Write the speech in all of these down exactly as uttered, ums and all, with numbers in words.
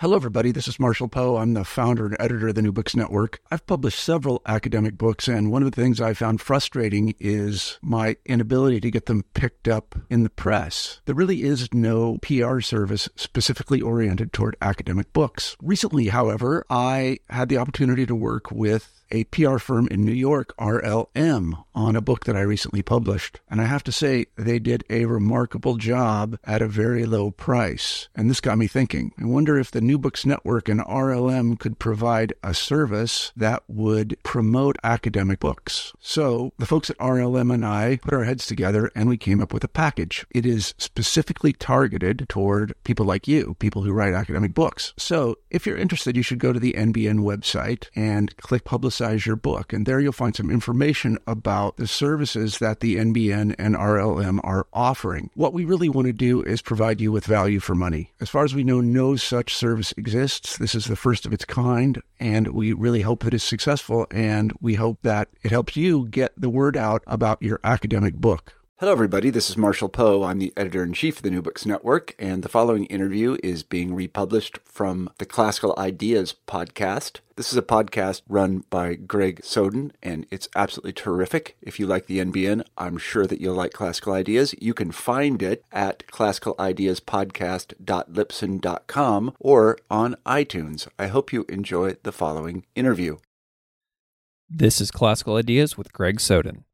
Hello, everybody. This is Marshall Poe. I'm the founder and editor of the New Books Network. I've published several academic books, and one of the things I found frustrating is my inability to get them picked up in the press. There really is no P R service specifically oriented toward academic books. Recently, however, I had the opportunity to work with a P R firm in New York, R L M, on a book that I recently published. And I have to say, they did a remarkable job at a very low price. And this got me thinking. I wonder if the New Books Network and R L M could provide a service that would promote academic books. So the folks at R L M and I put our heads together and we came up with a package. It is specifically targeted toward people like you, people who write academic books. So if you're interested, you should go to the N B N website and click Publicize your book, and there you'll find some information about the services that the N B N and R L M are offering. What we really want to do is provide you with value for money. As far as we know, no such service exists. This is the first of its kind, and we really hope that it's successful, and we hope that it helps you get the word out about your academic book. Hello, everybody. This is Marshall Poe. I'm the editor-in-chief of the New Books Network, and the following interview is being republished from the Classical Ideas podcast. This is a podcast run by Greg Soden, and it's absolutely terrific. If you like the N B N, I'm sure that you'll like Classical Ideas. You can find it at classical ideas podcast dot libsyn dot com or on iTunes. I hope you enjoy the following interview. This is Classical Ideas with Greg Soden.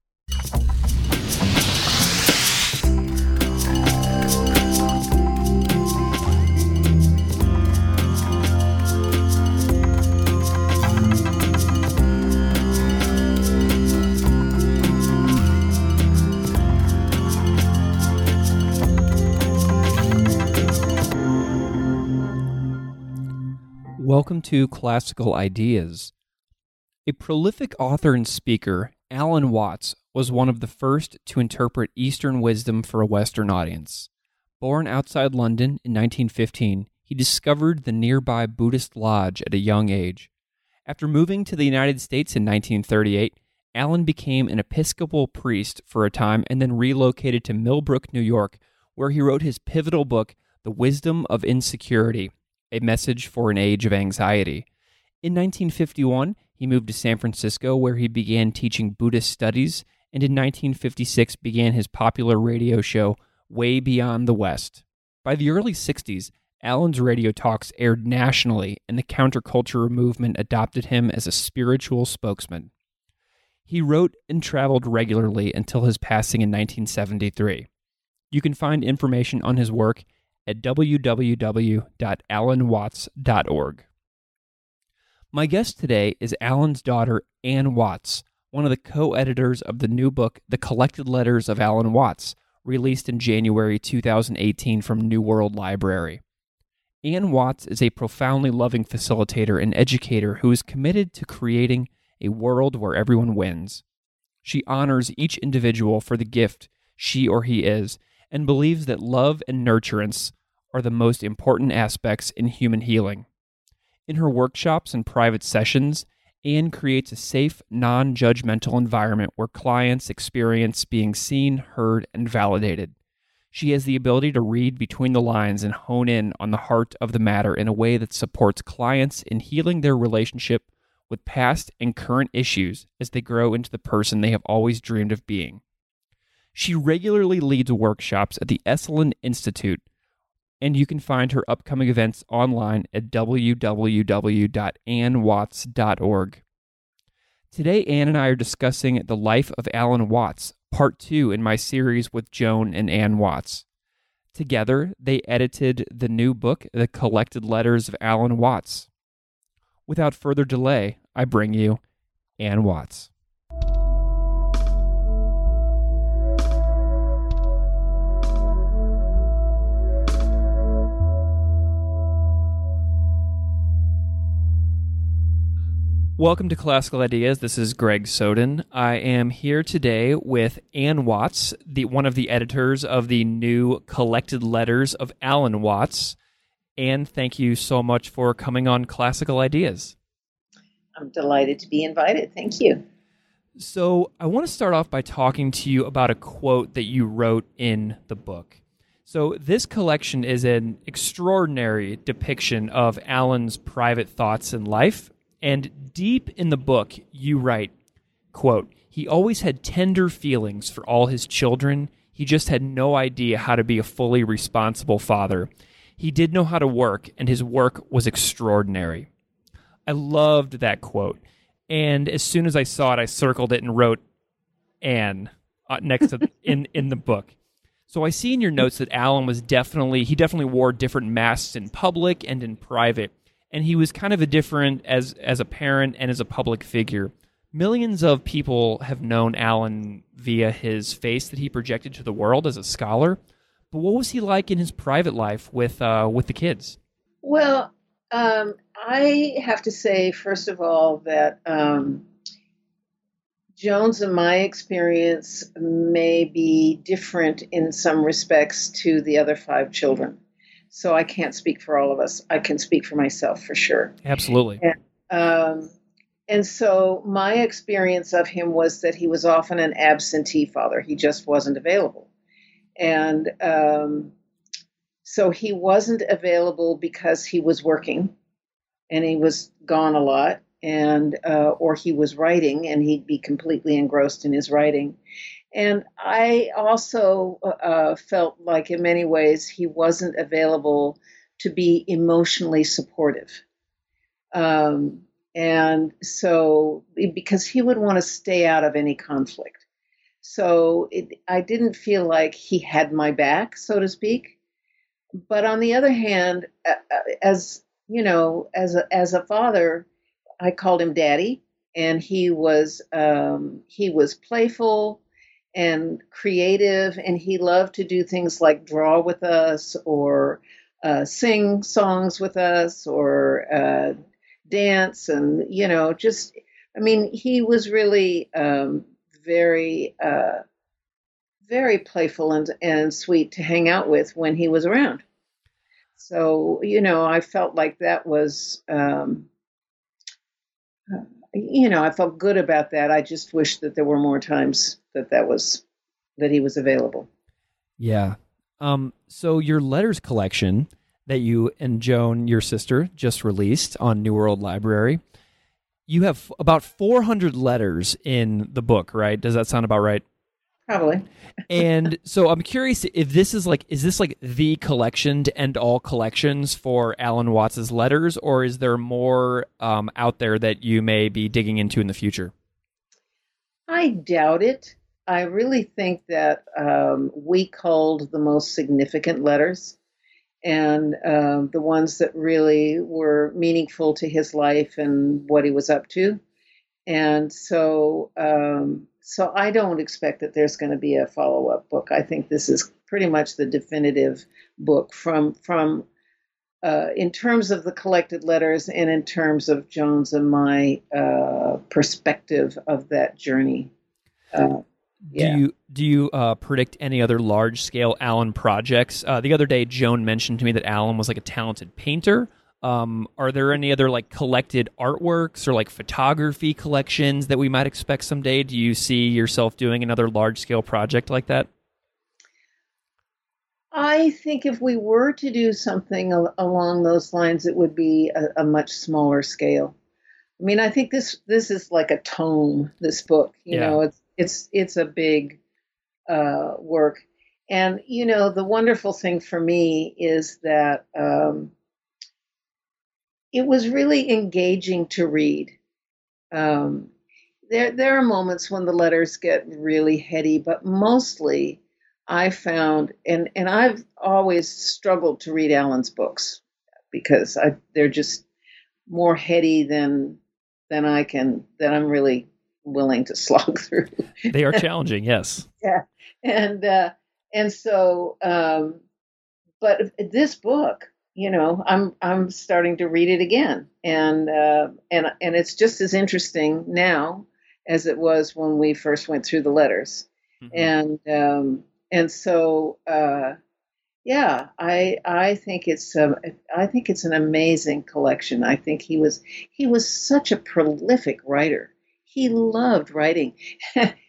Welcome to Classical Ideas. A prolific author and speaker, Alan Watts was one of the first to interpret Eastern wisdom for a Western audience. Born outside London in nineteen fifteen, he discovered the nearby Buddhist lodge at a young age. After moving to the United States in nineteen thirty-eight, Alan became an Episcopal priest for a time and then relocated to Millbrook, New York, where he wrote his pivotal book, The Wisdom of Insecurity, A Message for an Age of Anxiety. In nineteen fifty-one, he moved to San Francisco, where he began teaching Buddhist studies, and in nineteen fifty-six began his popular radio show, Way Beyond the West. By the early sixties, Alan's radio talks aired nationally, and the counterculture movement adopted him as a spiritual spokesman. He wrote and traveled regularly until his passing in nineteen seventy-three. You can find information on his work at w w w dot alan watts dot org. My guest today is Alan's daughter, Ann Watts, one of the co-editors of the new book, The Collected Letters of Alan Watts, released in January two thousand eighteen from New World Library. Ann Watts is a profoundly loving facilitator and educator who is committed to creating a world where everyone wins. She honors each individual for the gift she or he is, and believes that love and nurturance are the most important aspects in human healing. In her workshops and private sessions, Ann creates a safe, non-judgmental environment where clients experience being seen, heard, and validated. She has the ability to read between the lines and hone in on the heart of the matter in a way that supports clients in healing their relationship with past and current issues as they grow into the person they have always dreamed of being. She regularly leads workshops at the Esalen Institute, and you can find her upcoming events online at w w w dot ann watts dot org. Today, Ann and I are discussing the life of Alan Watts, part two in my series with Joan and Ann Watts. Together, they edited the new book, The Collected Letters of Alan Watts. Without further delay, I bring you Ann Watts. Welcome to Classical Ideas. This is Greg Soden. I am here today with Ann Watts, the one of the editors of the new Collected Letters of Alan Watts. Ann, thank you so much for coming on Classical Ideas. I'm delighted to be invited. Thank you. So I want to start off by talking to you about a quote that you wrote in the book. So this collection is an extraordinary depiction of Alan's private thoughts and life. And deep in the book, you write, quote, "He always had tender feelings for all his children. He just had no idea how to be a fully responsible father. He did know how to work, and his work was extraordinary." I loved that quote. And as soon as I saw it, I circled it and wrote Anne uh, next to in, in the book. So I see in your notes that Alan was definitely, he definitely wore different masks in public and in private. And he was kind of a different as, as a parent and as a public figure. Millions of people have known Alan via his face that he projected to the world as a scholar. But what was he like in his private life with uh, with the kids? Well, um, I have to say, first of all, that um, Joan's and my experience may be different in some respects to the other five children. So I can't speak for all of us. I can speak for myself for sure. Absolutely. And, um, and so my experience of him was that he was often an absentee father. He just wasn't available. And um, so he wasn't available because he was working and he was gone a lot. And uh, or he was writing, and he'd be completely engrossed in his writing. And I also uh, felt like in many ways he wasn't available to be emotionally supportive. Um, and so, because he would want to stay out of any conflict. So it, I didn't feel like he had my back, so to speak. But on the other hand, uh, as you know, as a, as a father, I called him Daddy, and he was um, he was playful and creative, and he loved to do things like draw with us, or uh, sing songs with us, or uh, dance, and you know, just I mean, he was really um, very uh, very playful and and sweet to hang out with when he was around. So you know, I felt like that was. Um, You know, I felt good about that. I just wish that there were more times that that was that he was available. Yeah. Um. So your letters collection that you and Joan, your sister, just released on New World Library, you have about four hundred letters in the book, right? Does that sound about right? Probably. And so I'm curious if this is like, is this like the collection to end all collections for Alan Watts's letters, or is there more um, out there that you may be digging into in the future? I doubt it. I really think that um, we culled the most significant letters and uh, the ones that really were meaningful to his life and what he was up to. And so, um, so I don't expect that there's going to be a follow-up book. I think this is pretty much the definitive book from from uh, in terms of the collected letters and in terms of Joan's and my uh, perspective of that journey. Uh, yeah. Do you do you uh, predict any other large-scale Alan projects? Uh, the other day, Joan mentioned to me that Alan was like a talented painter. Um, are there any other like collected artworks or like photography collections that we might expect someday? Do you see yourself doing another large scale project like that? I think if we were to do something al- along those lines, it would be a, a much smaller scale. I mean, I think this this is like a tome. This book, you Yeah. know, it's it's it's a big uh, work, and you know, the wonderful thing for me is that. Um, It was really engaging to read. Um, there, there are moments when the letters get really heady, but mostly I found, and, and I've always struggled to read Alan's books because I, they're just more heady than than I can, than I'm really willing to slog through. They are challenging, yes. Yeah, and uh, and so, um, but this book. You know, I'm I'm starting to read it again, and uh, and and it's just as interesting now as it was when we first went through the letters, mm-hmm. and um, and so uh, yeah, I I think it's a, I think it's an amazing collection. I think he was he was such a prolific writer. He loved writing.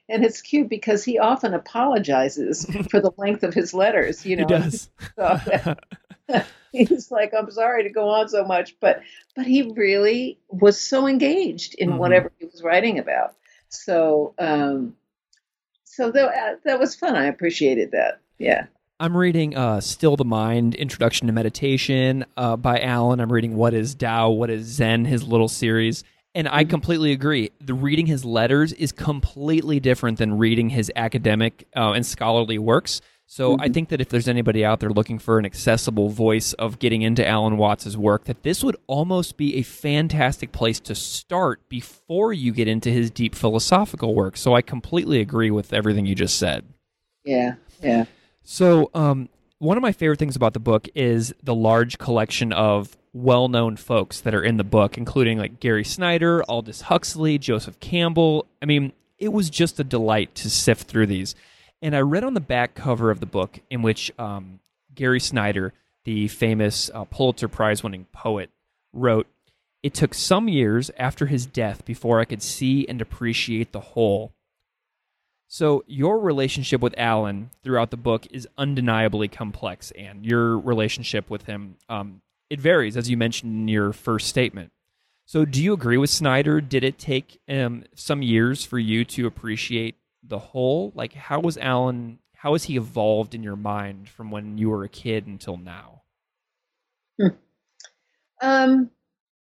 and it's cute because he often apologizes for the length of his letters. You know, he does. So, he's like, I'm sorry to go on so much, but but he really was so engaged in Mm-hmm. whatever he was writing about. So um, so that uh, that was fun. I appreciated that. Yeah. I'm reading uh, Still the Mind, Introduction to Meditation uh, by Alan. I'm reading What is Tao, What is Zen, his little series. And I completely agree. The reading his letters is completely different than reading his academic uh, and scholarly works. So mm-hmm. I think that if there's anybody out there looking for an accessible voice of getting into Alan Watts's work, that this would almost be a fantastic place to start before you get into his deep philosophical work. So I completely agree with everything you just said. Yeah, yeah. So um, one of my favorite things about the book is the large collection of well-known folks that are in the book, including like Gary Snyder, Aldous Huxley, Joseph Campbell. I mean, it was just a delight to sift through these. And I read on the back cover of the book in which um, Gary Snyder, the famous uh, Pulitzer Prize-winning poet, wrote, "It took some years after his death before I could see and appreciate the whole." So your relationship with Alan throughout the book is undeniably complex, and your relationship with him, um, it varies, as you mentioned in your first statement. So do you agree with Snyder? Did it take um, some years for you to appreciate the whole? Like, how was Alan, how has he evolved in your mind from when you were a kid until now? Hmm. Um,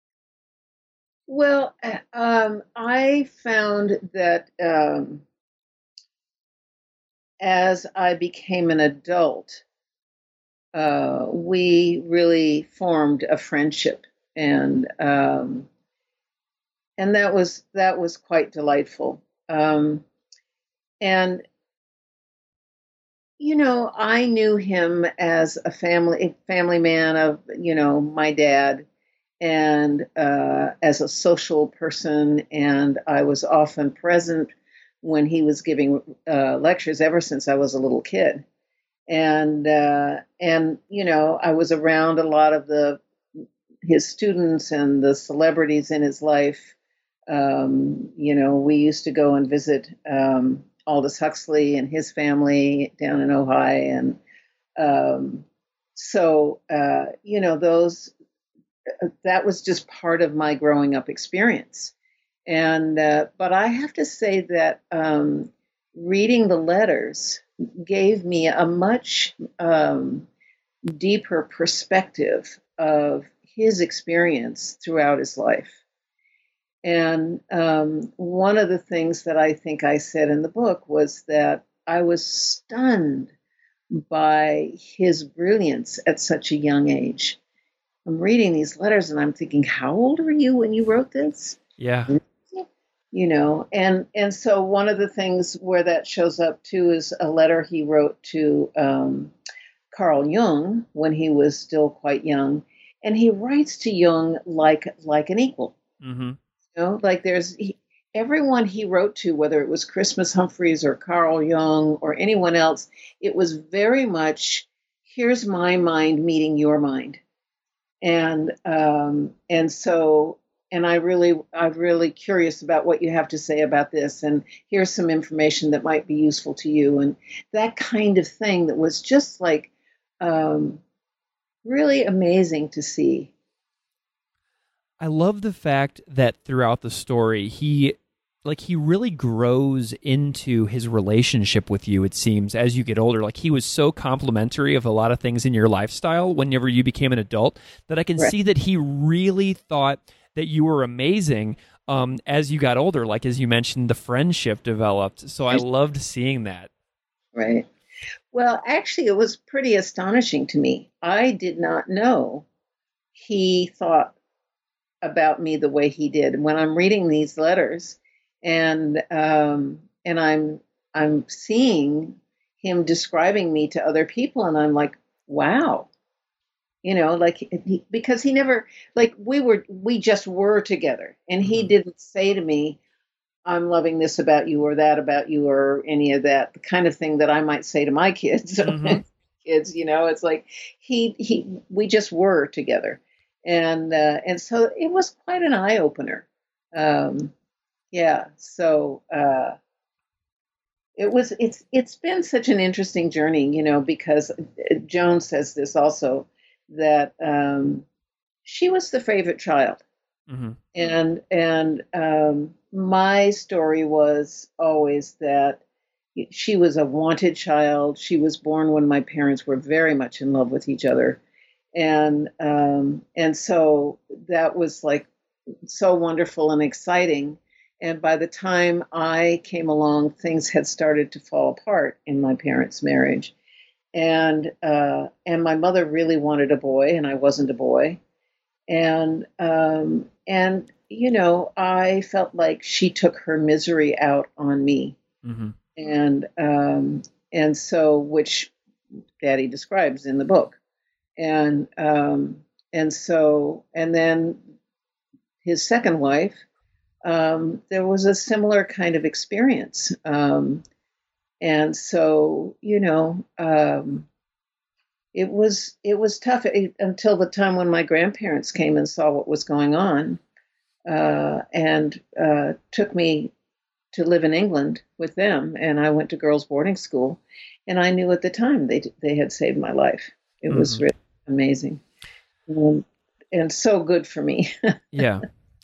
well, um, I found that um, as I became an adult, uh, we really formed a friendship, and um, and that was that was quite delightful. Um, and you know, I knew him as a family family man of you know my dad, and uh, as a social person, and I was often present when he was giving uh, lectures ever since I was a little kid. And, uh, and, you know, I was around a lot of the, his students and the celebrities in his life. Um, you know, we used to go and visit, um, Aldous Huxley and his family down in Ojai. And, um, so, uh, you know, those, that was just part of my growing up experience. And, uh, but I have to say that, um, reading the letters gave me a much um, deeper perspective of his experience throughout his life. And um, one of the things that I think I said in the book was that I was stunned by his brilliance at such a young age. I'm reading these letters and I'm thinking, how old were you when you wrote this? Yeah. You know, and, and so one of the things where that shows up too is a letter he wrote to um, Carl Jung when he was still quite young, and he writes to Jung like like an equal. Mm-hmm. You know, like there's he, everyone he wrote to, whether it was Christmas Humphreys or Carl Jung or anyone else, it was very much, here's my mind meeting your mind, and um, and so. And I really, I'm really curious about what you have to say about this. And here's some information that might be useful to you. And that kind of thing that was just like um, really amazing to see. I love the fact that throughout the story, he like he really grows into his relationship with you, it seems, as you get older. Like he was so complimentary of a lot of things in your lifestyle whenever you became an adult that I can right. see that he really thought that you were amazing um, as you got older. Like, as you mentioned, the friendship developed. So I loved seeing that. Right. Well, actually, it was pretty astonishing to me. I did not know he thought about me the way he did. When I'm reading these letters and um, and I'm I'm seeing him describing me to other people, and I'm like, wow. You know, like, he, because he never, like, we were, we just were together. And he mm-hmm. didn't say to me, I'm loving this about you or that about you or any of that, the kind of thing that I might say to my kids. Mm-hmm. Kids, you know, it's like he, he, we just were together. And, uh, and so it was quite an eye opener. Um, yeah. So, uh, It was it's it's been such an interesting journey, you know, because Joan says this also, that um, she was the favorite child. Mm-hmm. And and um, my story was always that she was a wanted child. She was born when my parents were very much in love with each other, and um, and so that was like so wonderful and exciting. And by the time I came along, things had started to fall apart in my parents' marriage, and uh, and my mother really wanted a boy, and I wasn't a boy. And um, and you know, I felt like she took her misery out on me, Mm-hmm. and um, and so which Daddy describes in the book, and um, and so and then his second wife, um, there was a similar kind of experience, um, and so you know. Um, It was it was tough it, until the time when my grandparents came and saw what was going on, uh, and uh, took me to live in England with them. And I went to girls' boarding school, and I knew at the time they they had saved my life. It Mm-hmm. was really amazing, and, and so good for me. Yeah.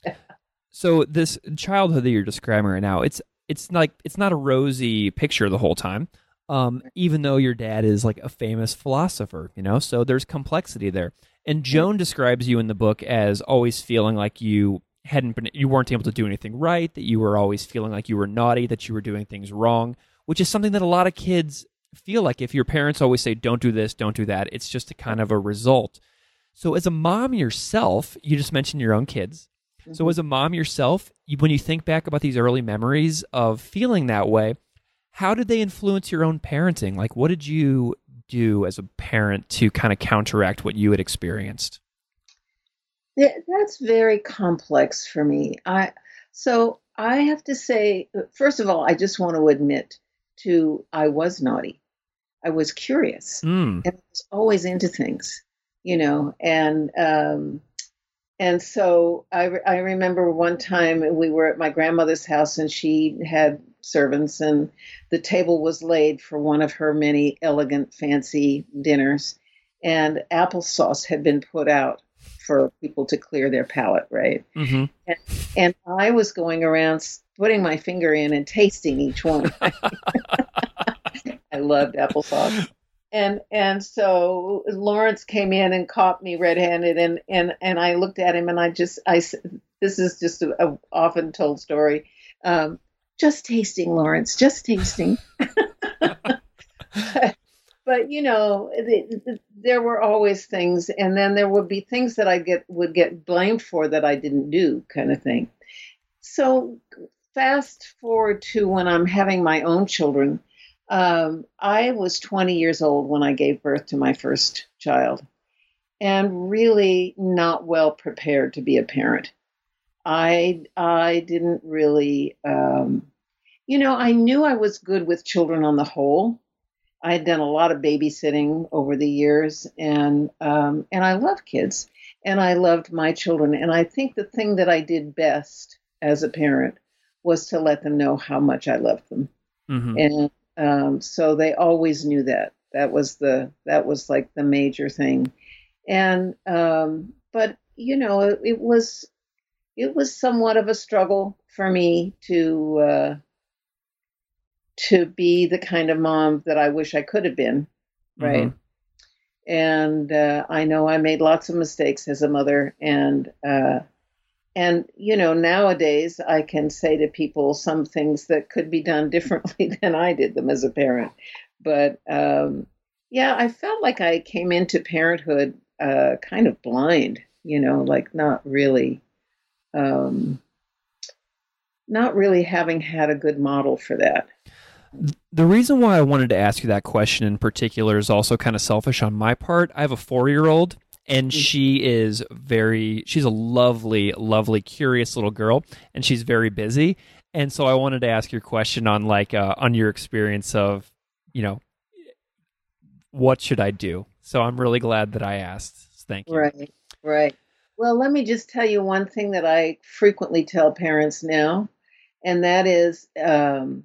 So this childhood that you're describing right now, it's it's like it's not a rosy picture the whole time. Um, even though your dad is like a famous philosopher, you know, so there's complexity there. And Joan describes you in the book as always feeling like you hadn't been, you weren't able to do anything right, that you were always feeling like you were naughty, that you were doing things wrong, which is something that a lot of kids feel like. If your parents always say, don't do this, don't do that, it's just a kind of a result. So as a mom yourself, you just mentioned your own kids. Mm-hmm. So as a mom yourself, you, when you think back about these early memories of feeling that way, how did they influence your own parenting? Like, what did you do as a parent to kind of counteract what you had experienced? That's very complex for me. I so I have to say, first of all, I just want to admit to I was naughty. I was curious, mm. and I was always into things, you know. And um, and so I I remember one time we were at my grandmother's house, and she had servants, and the table was laid for one of her many elegant, fancy dinners, and applesauce had been put out for people to clear their palate, right? Mm-hmm. And, and I was going around putting my finger in and tasting each one. I loved applesauce. And and so Lawrence came in and caught me red-handed, and and and I looked at him, and I just I this is just a, a often told story. Um, Just tasting, Lawrence, just tasting. but, but, you know, the, the, there were always things, and then there would be things that I get would get blamed for that I didn't do, kind of thing. So fast forward to when I'm having my own children. Um, I was twenty years old when I gave birth to my first child, and really not well prepared to be a parent. I I didn't really, um, you know, I knew I was good with children on the whole. I had done a lot of babysitting over the years, and um, and I love kids, and I loved my children. And I think the thing that I did best as a parent was to let them know how much I loved them, Mm-hmm. and um, so they always knew that. That was the that was like the major thing, and um, but you know, it, it was. It was somewhat of a struggle for me to uh, to be the kind of mom that I wish I could have been, right? Mm-hmm. And uh, I know I made lots of mistakes as a mother, and uh, and you know, nowadays I can say to people some things that could be done differently than I did them as a parent. But um, yeah, I felt like I came into parenthood uh, kind of blind, you know, like not really. Um, not really having had a good model for that. The reason why I wanted to ask you that question in particular is also kind of selfish on my part. I have a four-year-old, and mm-hmm. she is very, she's a lovely, lovely, curious little girl, and she's very busy. And so I wanted to ask your question on like, uh, on your experience of, you know, what should I do? So I'm really glad that I asked. Thank you. Right, right. Well, let me just tell you one thing that I frequently tell parents now, and that is um,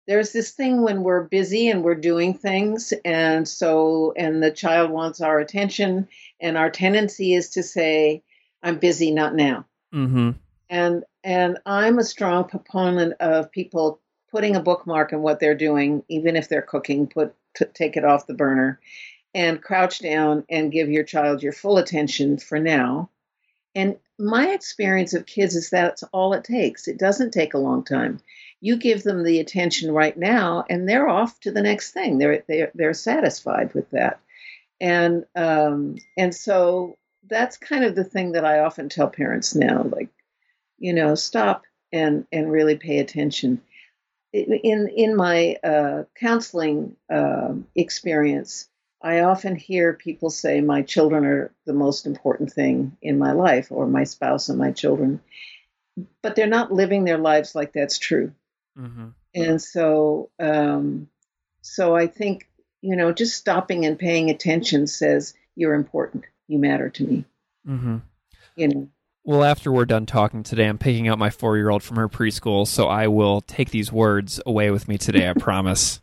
there's this thing when we're busy and we're doing things, and so and the child wants our attention, and our tendency is to say, I'm busy, not now. Mm-hmm. And and I'm a strong proponent of people putting a bookmark in what they're doing, even if they're cooking, put t- take it off the burner and crouch down and give your child your full attention for now. And my experience of kids is that's all it takes. It doesn't take a long time. You give them the attention right now, and they're off to the next thing. They're they're they're satisfied with that, and um, and so that's kind of the thing that I often tell parents now, like, you know, stop and and really pay attention. In in my uh, counseling uh, experience, I often hear people say, my children are the most important thing in my life, or my spouse and my children, but they're not living their lives like that's true. Mm-hmm. And so, um, so I think, you know, just stopping and paying attention says, you're important. You matter to me. Mm-hmm. You know. Well, after we're done talking today, I'm picking up my four-year-old from her preschool, so I will take these words away with me today, I promise.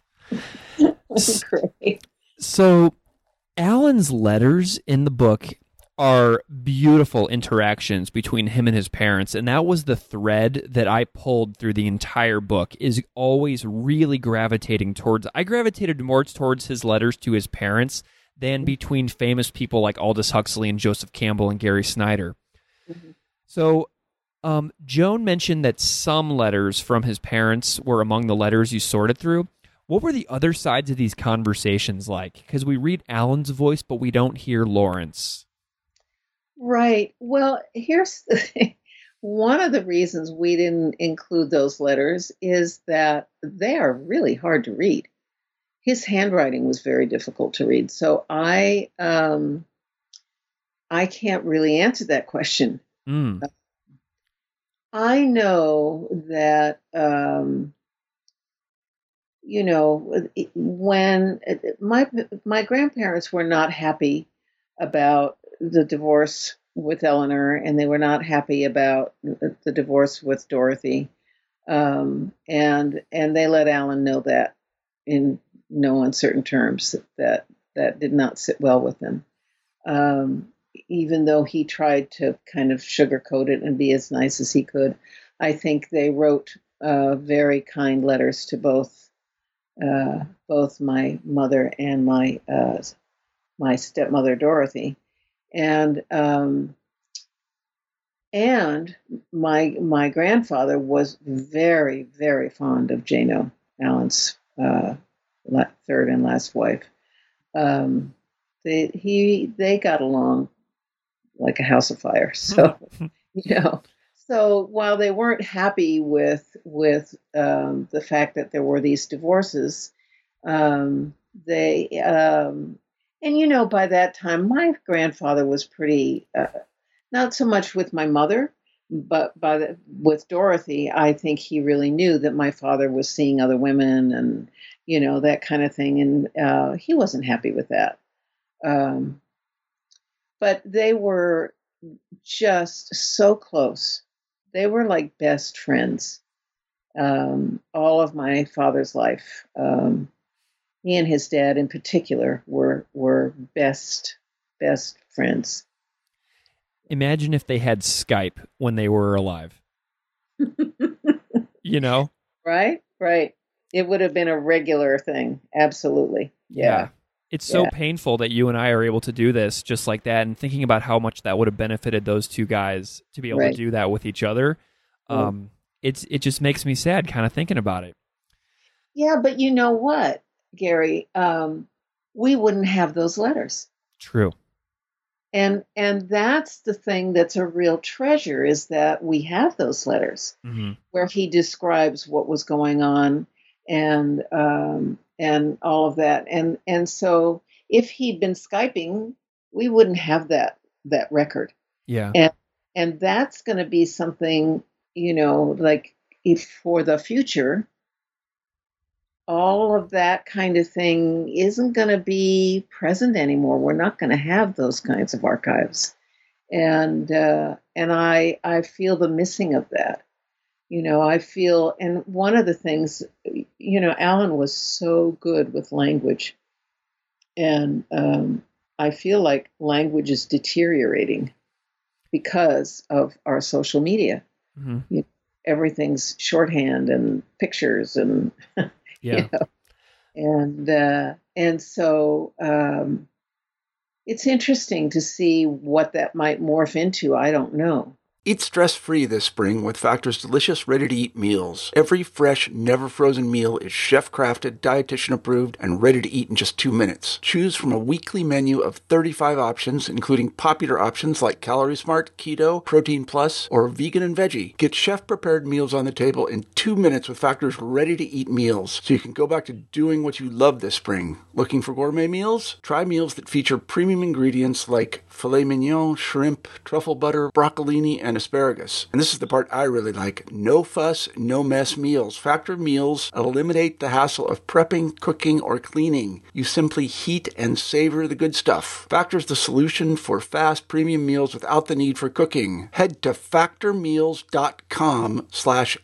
Great. So, Alan's letters in the book are beautiful interactions between him and his parents, and that was the thread that I pulled through the entire book, is always really gravitating towards... I gravitated more towards his letters to his parents than between famous people like Aldous Huxley and Joseph Campbell and Gary Snyder. Mm-hmm. So, um, Joan mentioned that some letters from his parents were among the letters you sorted through. What were the other sides of these conversations like? Because we read Alan's voice, but we don't hear Lawrence. Right. Well, here's the thing. One of the reasons we didn't include those letters is that they are really hard to read. His handwriting was very difficult to read. So I um, I can't really answer that question. Mm. I know that, um, you know, when my my grandparents were not happy about the divorce with Eleanor, and they were not happy about the divorce with Dorothy, um, and and they let Alan know that in no uncertain terms that that did not sit well with them. Um, even though he tried to kind of sugarcoat it and be as nice as he could, I think they wrote uh, very kind letters to both uh, both my mother and my uh, my stepmother Dorothy, and um, and my my grandfather was very very fond of Jano, Alan's uh, third and last wife. Um, they he they got along like a house of fire. So, you know, so while they weren't happy with with um, the fact that there were these divorces, um, they um, and you know, by that time, my grandfather was pretty uh, not so much with my mother, but by the, with Dorothy. I think he really knew that my father was seeing other women and, you know, that kind of thing, and uh, he wasn't happy with that. Um, but they were just so close. They were like best friends. Um, all of my father's life, um, he and his dad in particular were were best best friends. Imagine if they had Skype when they were alive. You know? Right, right. It would have been a regular thing. Absolutely. Yeah. yeah. It's so yeah. painful that you and I are able to do this just like that, and thinking about how much that would have benefited those two guys to be able right. to do that with each other. Um, it's it just makes me sad kind of thinking about it. Yeah, but you know what, Gary? Um, we wouldn't have those letters. True. And and that's the thing that's a real treasure, is that we have those letters mm-hmm. where he describes what was going on and um, and all of that. And and so if he'd been Skyping, we wouldn't have that that record. Yeah. And and that's going to be something, you know, like if for the future, all of that kind of thing isn't going to be present anymore. We're not going to have those kinds of archives, and uh, and I I feel the missing of that. You know, I feel, and one of the things, you know, Alan was so good with language. And um, I feel like language is deteriorating because of our social media. Mm-hmm. You know, everything's shorthand and pictures and, yeah. you know, and, uh, and so um, it's interesting to see what that might morph into. I don't know. Eat stress-free this spring with Factor's delicious, ready-to-eat meals. Every fresh, never-frozen meal is chef-crafted, dietitian-approved, and ready to eat in just two minutes. Choose from a weekly menu of thirty-five options, including popular options like Calorie Smart, Keto, Protein Plus, or Vegan and Veggie. Get chef-prepared meals on the table in two minutes with Factor's ready-to-eat meals, so you can go back to doing what you love this spring. Looking for gourmet meals? Try meals that feature premium ingredients like filet mignon, shrimp, truffle butter, broccolini, and asparagus. And this is the part I really like. No fuss, no mess meals. Factor meals eliminate the hassle of prepping, cooking, or cleaning. You simply heat and savor the good stuff. Factor's the solution for fast premium meals without the need for cooking. Head to factormeals.com slash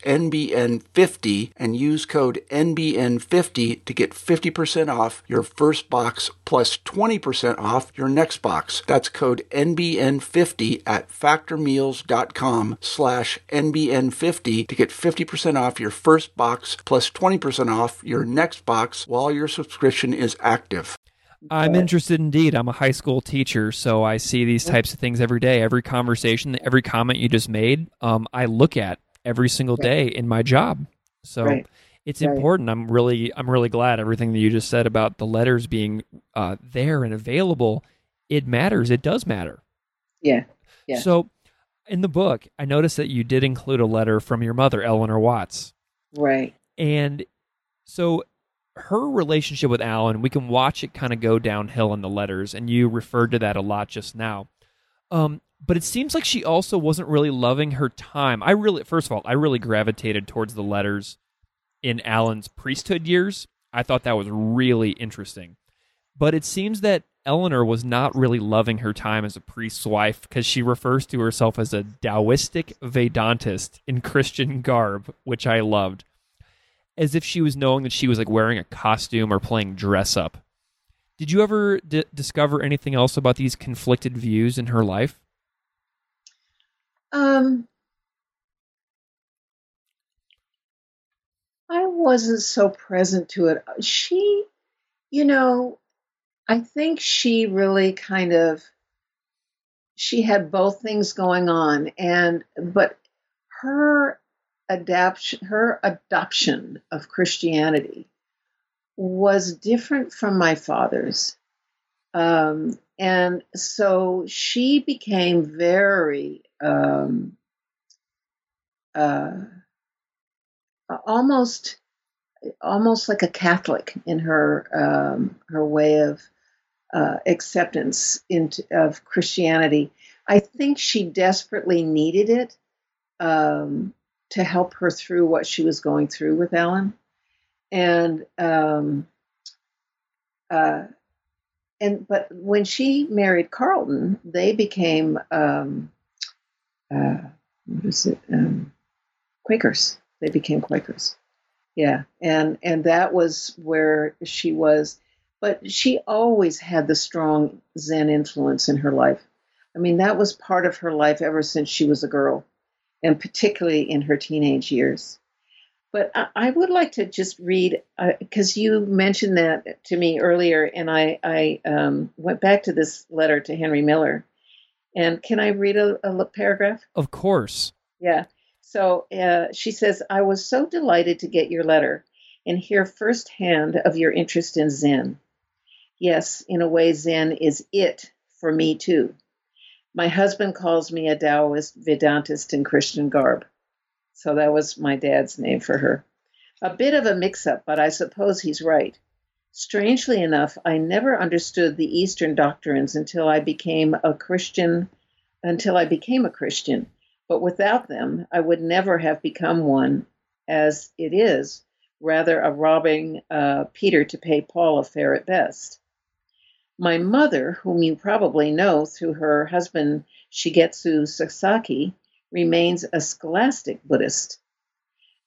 NBN50 and use code N B N fifty to get fifty percent off your first box plus twenty percent off your next box. That's code N B N fifty at factormeals.com slash N B N fifty to get fifty percent off your first box plus twenty percent off your next box while your subscription is active. I'm interested indeed. I'm a high school teacher, so I see these types of things every day. Every conversation, every comment you just made, um, I look at every single day in my job. So right. it's right. important. I'm really, I'm really glad everything that you just said about the letters being uh, there and available. It matters. It does matter. Yeah. Yeah. So in the book, I noticed that you did include a letter from your mother, Eleanor Watts. Right. And so her relationship with Alan, we can watch it kind of go downhill in the letters, and you referred to that a lot just now. Um, but it seems like she also wasn't really loving her time. I really, first of all, I really gravitated towards the letters in Alan's priesthood years. I thought that was really interesting. But it seems that Eleanor was not really loving her time as a priest's wife because she refers to herself as a Taoistic Vedantist in Christian garb, which I loved, as if she was knowing that she was like wearing a costume or playing dress up. Did you ever d- discover anything else about these conflicted views in her life? Um, I wasn't so present to it. She, you know, I think she really kind of, she had both things going on, and but her adaptation, her adoption of Christianity was different from my father's, um, and so she became very um, uh, almost almost like a Catholic in her um, her way of Uh, acceptance into, of Christianity. I think she desperately needed it um, to help her through what she was going through with Alan, and um, uh, and but when she married Carlton, they became um, uh, what is it? Um, Quakers. They became Quakers. Yeah, and and that was where she was. But she always had the strong Zen influence in her life. I mean, that was part of her life ever since she was a girl, and particularly in her teenage years. But I, I would like to just read, because uh, you mentioned that to me earlier, and I, I um, went back to this letter to Henry Miller. And can I read a, a paragraph? Of course. Yeah. So uh, she says, I was so delighted to get your letter and hear firsthand of your interest in Zen. Yes, in a way, Zen is it for me, too. My husband calls me a Taoist Vedantist in Christian garb. So that was my dad's name for her. A bit of a mix-up, but I suppose he's right. Strangely enough, I never understood the Eastern doctrines until I became a Christian, until I became a Christian. But without them, I would never have become one, as it is, rather a robbing uh, Peter to pay Paul affair at best. My mother, whom you probably know through her husband Shigetsu Sasaki, remains a scholastic Buddhist.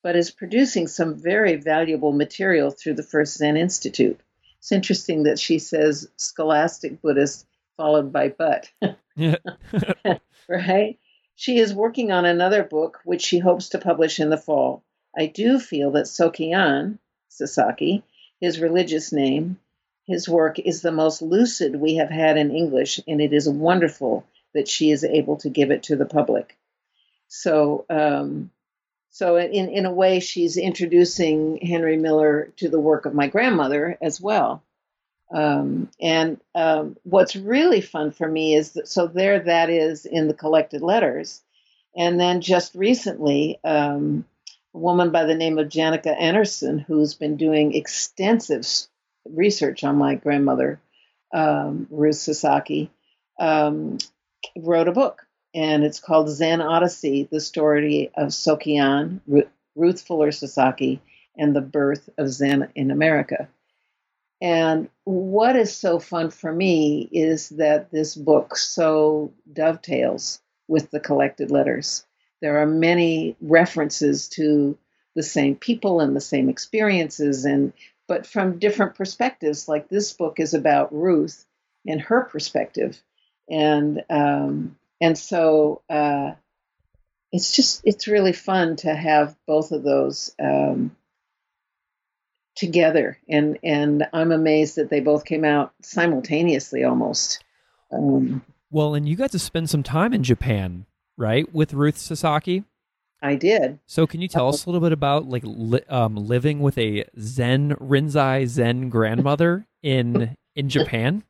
but is producing some very valuable material through the First Zen Institute. It's interesting that she says scholastic Buddhist followed by but. Yeah. Right? She is working on another book, which she hopes to publish in the fall. I do feel that Sokian Sasaki, his religious name, his work is the most lucid we have had in English, and it is wonderful that she is able to give it to the public. So, um, so in, in a way, she's introducing Henry Miller to the work of my grandmother as well. Um, and um, what's really fun for me is that, so there that is in the collected letters. And then just recently, um, a woman by the name of Janica Anderson, who's been doing extensive research on my grandmother, um, Ruth Sasaki, um, wrote a book. And it's called Zen Odyssey, the story of Sokian, Ruth Fuller Sasaki, and the birth of Zen in America. And what is so fun for me is that this book so dovetails with the collected letters. There are many references to the same people and the same experiences, and but from different perspectives. Like this book is about Ruth and her perspective, and um, and so uh, it's just it's really fun to have both of those Um, together, and and I'm amazed that they both came out simultaneously almost. Um, Well, and you got to spend some time in Japan, right, with Ruth Sasaki? I did. So can you tell us a little bit about like li- um, living with a Zen Rinzai Zen grandmother in in Japan?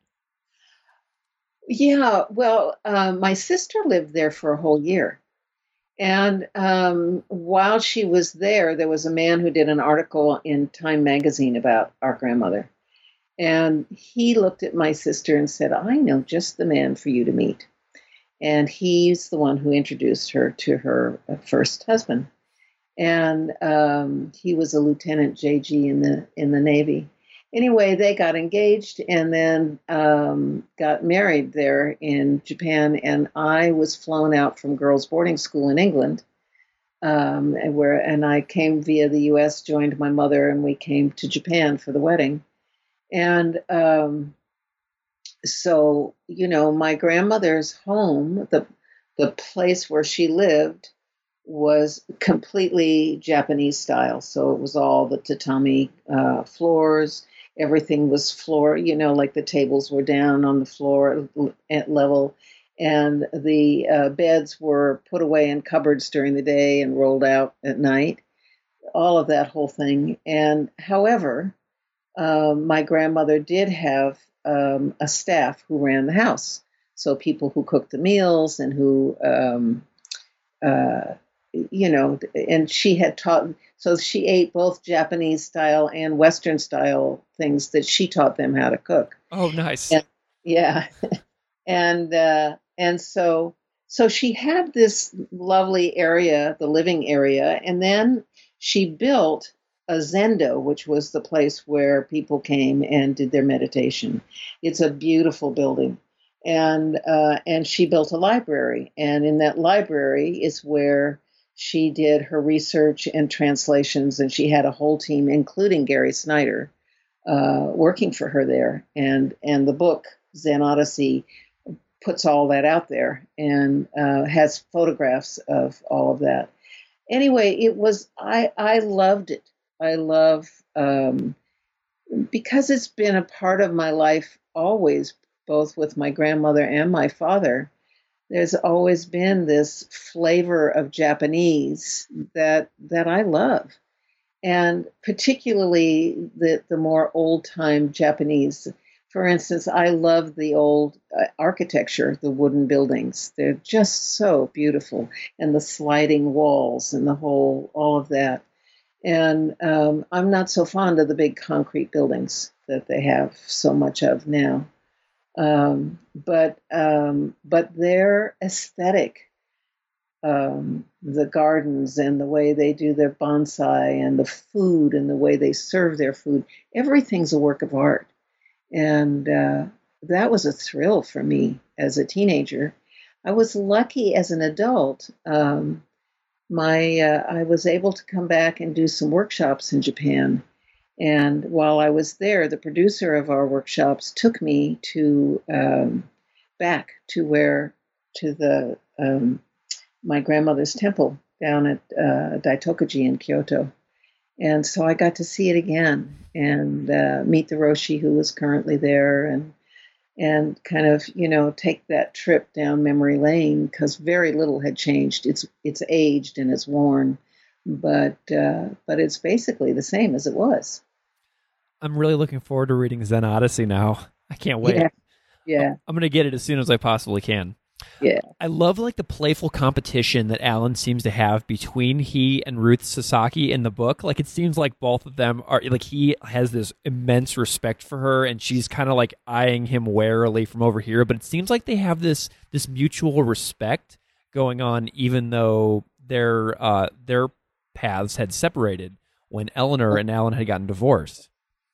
Yeah, well, uh, my sister lived there for a whole year. And um, while she was there, there was a man who did an article in Time magazine about our grandmother. And he looked at my sister and said, I know just the man for you to meet. And he's the one who introduced her to her first husband. And um, he was a Lieutenant J G in the in the Navy. Anyway, they got engaged and then um, got married there in Japan. And I was flown out from girls' boarding school in England, um, and where and I came via the U S, joined my mother, and we came to Japan for the wedding. And um, so, you know, my grandmother's home, the the place where she lived, was completely Japanese style. So it was all the tatami uh, floors. Everything was floor, you know, like the tables were down on the floor at level, and the uh, beds were put away in cupboards during the day and rolled out at night. All of that whole thing. And however, um, my grandmother did have um, a staff who ran the house. So people who cooked the meals and who, um, uh, you know, and she had taught, so she ate both Japanese style and Western style things that she taught them how to cook. Oh, nice. And, yeah. and, uh, and so, so she had this lovely area, the living area, and then she built a zendo, which was the place where people came and did their meditation. It's a beautiful building. And uh, and she built a library. And in that library is where she did her research and translations. And she had a whole team, including Gary Snyder, uh, working for her there. And, and the book, Zen Odyssey, puts all that out there and uh, has photographs of all of that. Anyway, it was, I, I loved it. I love, um, because it's been a part of my life always, both with my grandmother and my father. There's always been this flavor of Japanese that that I love, and particularly the the more old time Japanese. For instance, I love the old uh, architecture, the wooden buildings. They're just so beautiful, and the sliding walls and the whole all of that. And um, I'm not so fond of the big concrete buildings that they have so much of now. Um, but um, but their aesthetic, um, the gardens and the way they do their bonsai and the food and the way they serve their food, everything's a work of art. And uh, that was a thrill for me as a teenager. I was lucky as an adult. Um, my uh, I was able to come back and do some workshops in Japan. And while I was there, the producer of our workshops took me to um, back to where to the um, my grandmother's temple down at uh, Daitokuji in Kyoto. And so I got to see it again and uh, meet the Roshi who was currently there, and and kind of, you know, take that trip down memory lane, because very little had changed. It's it's aged and it's worn, but uh, but it's basically the same as it was. I'm really looking forward to reading Zen Odyssey now. I can't wait. Yeah, yeah. I'm going to get it as soon as I possibly can. Yeah. I love like the playful competition that Alan seems to have between he and Ruth Sasaki in the book. Like, it seems like both of them are like, he has this immense respect for her and she's kind of like eyeing him warily from over here, but it seems like they have this this mutual respect going on, even though their uh their paths had separated when Eleanor and Alan had gotten divorced.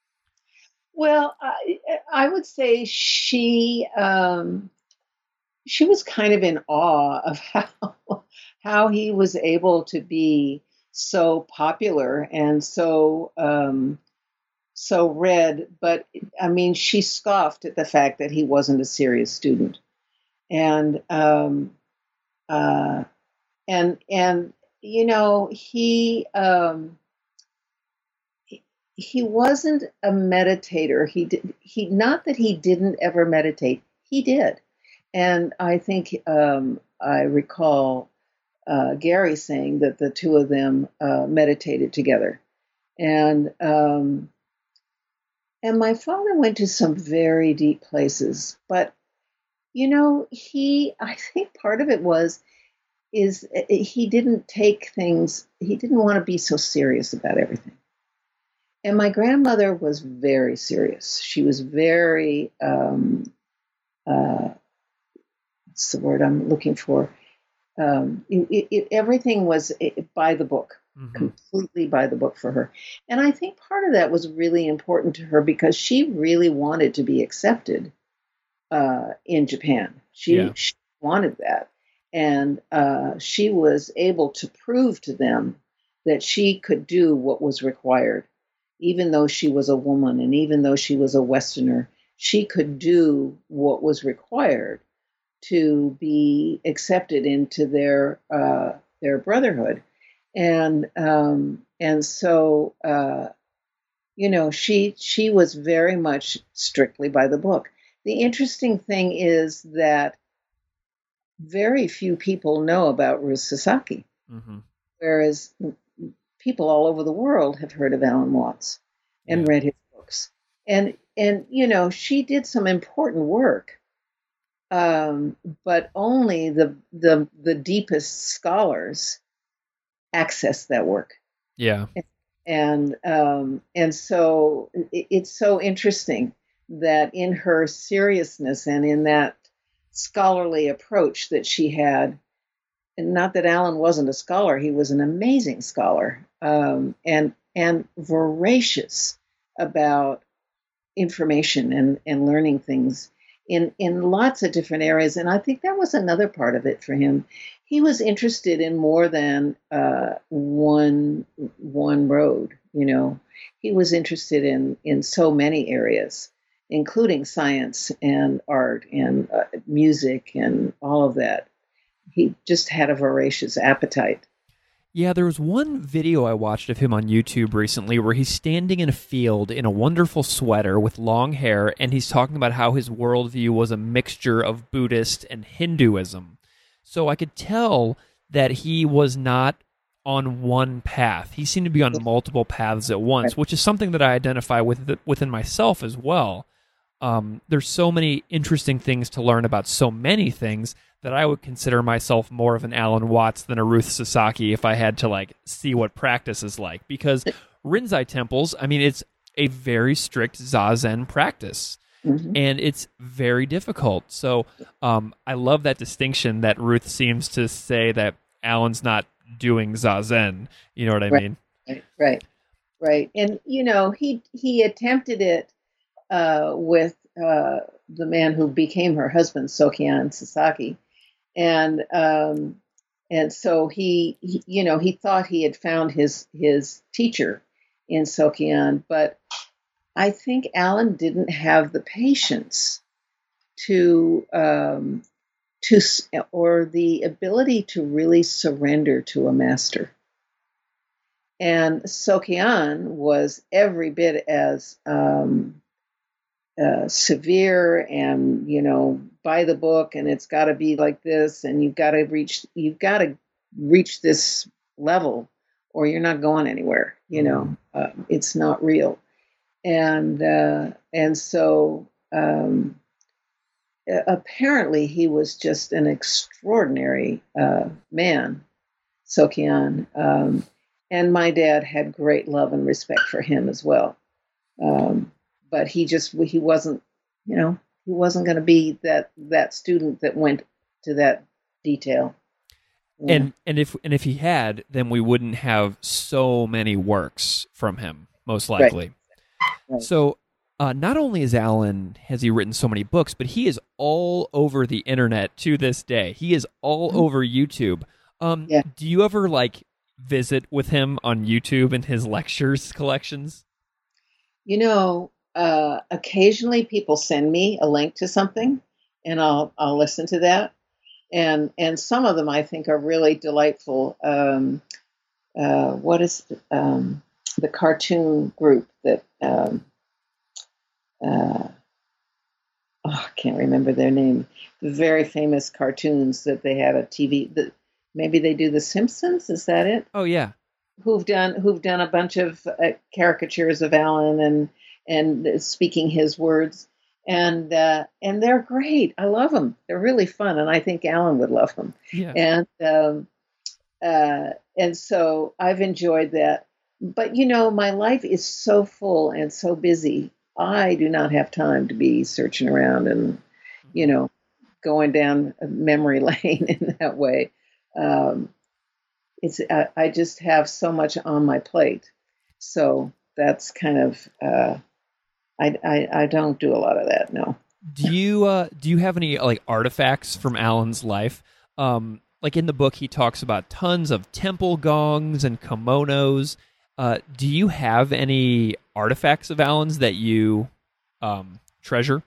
Well, I, I would say she um she was kind of in awe of how how he was able to be so popular and so um, so read. But I mean, she scoffed at the fact that he wasn't a serious student, and um, uh, and and you know he um, he, he wasn't a meditator. He did he not that he didn't ever meditate. He did. And I think um, I recall uh, Gary saying that the two of them uh, meditated together. And um, and my father went to some very deep places. But, you know, he, I think part of it was, is he didn't take things, he didn't want to be so serious about everything. And my grandmother was very serious. She was very... Um, uh, That's the word I'm looking for. Um, it, it, everything was by the book, mm-hmm. completely by the book for her. And I think part of that was really important to her because she really wanted to be accepted uh, in Japan. She, yeah. she wanted that. And uh, she was able to prove to them that she could do what was required. Even though she was a woman and even though she was a Westerner, she could do what was required to be accepted into their uh, their brotherhood, and um, and so uh, you know she she was very much strictly by the book. The interesting thing is that very few people know about Ruth Sasaki, mm-hmm. whereas people all over the world have heard of Alan Watts and yeah. read his books, and and you know she did some important work. Um, but only the the the deepest scholars access that work. Yeah, and um, and so it, it's so interesting that in her seriousness and in that scholarly approach that she had, and not that Alan wasn't a scholar, he was an amazing scholar, um, and and voracious about information and and learning things. In, in lots of different areas. And I think that was another part of it for him. He was interested in more than uh, one one road, you know. He was interested in, in so many areas, including science and art and uh, music and all of that. He just had a voracious appetite. Yeah, there was one video I watched of him on YouTube recently where he's standing in a field in a wonderful sweater with long hair, and he's talking about how his worldview was a mixture of Buddhist and Hinduism. So I could tell that he was not on one path. He seemed to be on multiple paths at once, which is something that I identify with within myself as well. Um, there's so many interesting things to learn about so many things that I would consider myself more of an Alan Watts than a Ruth Sasaki if I had to like see what practice is like. Because Rinzai temples, I mean, it's a very strict Zazen practice, mm-hmm. and it's very difficult. So um, I love that distinction that Ruth seems to say that Alan's not doing Zazen. You know what I right, mean? Right, right, right. And, you know, he, he attempted it uh, with uh, the man who became her husband, Sokian Sasaki. And um, and so he, he, you know, he thought he had found his his teacher in Sokian, but I think Alan didn't have the patience to um, to or the ability to really surrender to a master. And Sokian was every bit as um, uh, severe, and you know, by the book, and it's got to be like this, and you've got to reach, you've got to reach this level, or you're not going anywhere. You know, uh, it's not real, and uh, and so um, apparently he was just an extraordinary uh, man, Sokian. Um, And my dad had great love and respect for him as well. Um, but he just, he wasn't, you know, he wasn't going to be that, that student that went to that detail. Yeah. And, and if, and if he had, then we wouldn't have so many works from him, most likely. Right. Right. So, uh, not only is Alan, has he written so many books, but he is all over the internet to this day. He is all mm-hmm. over YouTube. Um, yeah. Do you ever like, visit with him on YouTube and his lectures collections? You know, uh, occasionally people send me a link to something, and I'll I'll listen to that, and and some of them I think are really delightful. Um, uh, what is um, the cartoon group that? Um, uh, oh, I can't remember their name. The very famous cartoons that they have at T V. The, Maybe they do The Simpsons. Is that it? Oh yeah. Who've done Who've done a bunch of uh, caricatures of Alan and and speaking his words, and uh, and they're great. I love them. They're really fun, and I think Alan would love them. Yeah. And um, uh, and so I've enjoyed that. But you know, my life is so full and so busy. I do not have time to be searching around and you know going down memory lane in that way. Um, it's I, I just have so much on my plate, so that's kind of uh, I, I I don't do a lot of that. No. Do you uh, do you have any like artifacts from Alan's life? Um, like in the book, he talks about tons of temple gongs and kimonos. Uh, do you have any artifacts of Alan's that you um, treasure?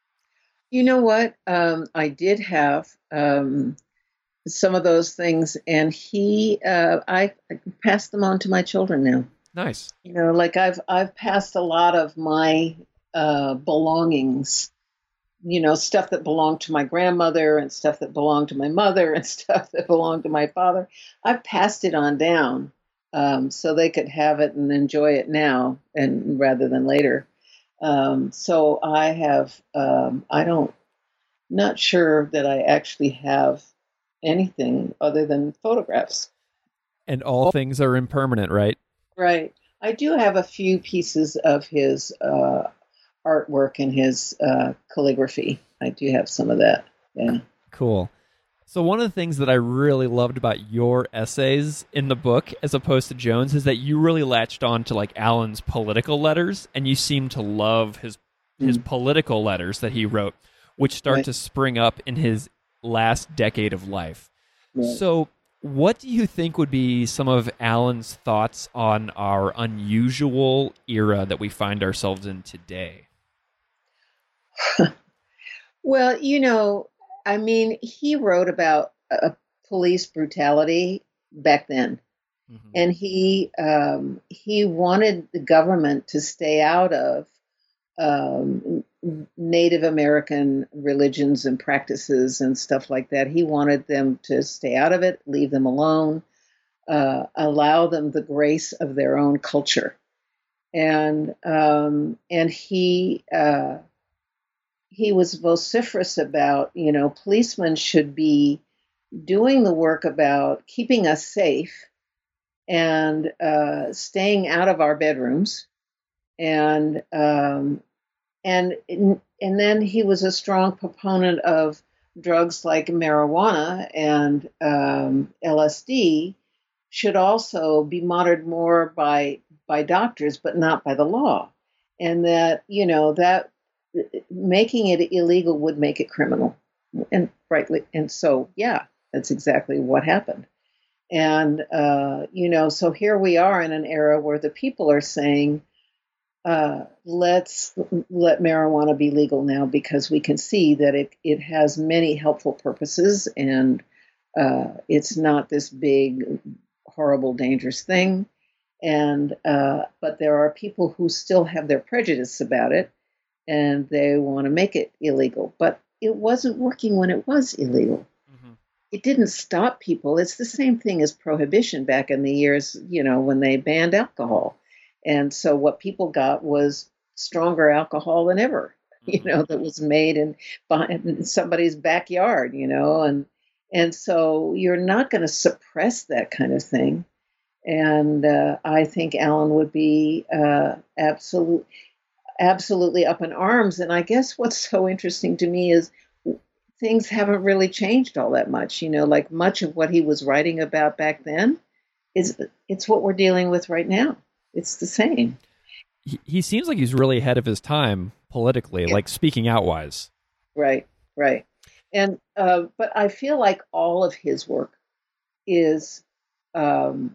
You know what? Um, I did have. Um, some of those things, and he, uh, I passed them on to my children now. Nice. You know, like I've, I've passed a lot of my, uh, belongings, you know, stuff that belonged to my grandmother and stuff that belonged to my mother and stuff that belonged to my father. I've passed it on down, um, so they could have it and enjoy it now and rather than later. Um, so I have, um, I don't, not sure that I actually have anything other than photographs. And all things are impermanent, right? Right. I do have a few pieces of his uh, artwork and his uh, calligraphy. I do have some of that. Yeah. Cool. So one of the things that I really loved about your essays in the book, as opposed to Jones, is that you really latched on to like Alan's political letters, and you seem to love his his mm. political letters that he wrote, which start right. to spring up in his last decade of life. Right. So what do you think would be some of Alan's thoughts on our unusual era that we find ourselves in today? Well, you know, I mean, he wrote about uh, police brutality back then. Mm-hmm. And he um, he wanted the government to stay out of um, Native American religions and practices and stuff like that. He wanted them to stay out of it, leave them alone, uh, allow them the grace of their own culture. And um, and he uh, he was vociferous about, you know, policemen should be doing the work about keeping us safe and uh, staying out of our bedrooms, and um, and and then he was a strong proponent of drugs like marijuana and um, L S D should also be monitored more by by doctors, but not by the law, and that you know that making it illegal would make it criminal, and rightly, and so yeah. That's exactly what happened. And, uh, you know, so here we are in an era where the people are saying, uh, let's let marijuana be legal now because we can see that it, it has many helpful purposes and uh, it's not this big, horrible, dangerous thing. And uh, but there are people who still have their prejudice about it and they want to make it illegal. But it wasn't working when it was illegal. Mm-hmm. It didn't stop people. It's the same thing as prohibition back in the years, you know, when they banned alcohol. And so what people got was stronger alcohol than ever, you know, that was made in, in somebody's backyard, you know, and and so you're not going to suppress that kind of thing. And uh, I think Alan would be uh, absolute, absolutely up in arms. And I guess what's so interesting to me is things haven't really changed all that much. You know, like much of what he was writing about back then is it's what we're dealing with right now. It's the same. He, he seems like he's really ahead of his time politically, yeah. like speaking out wise. Right, right. And uh, but I feel like all of his work is um,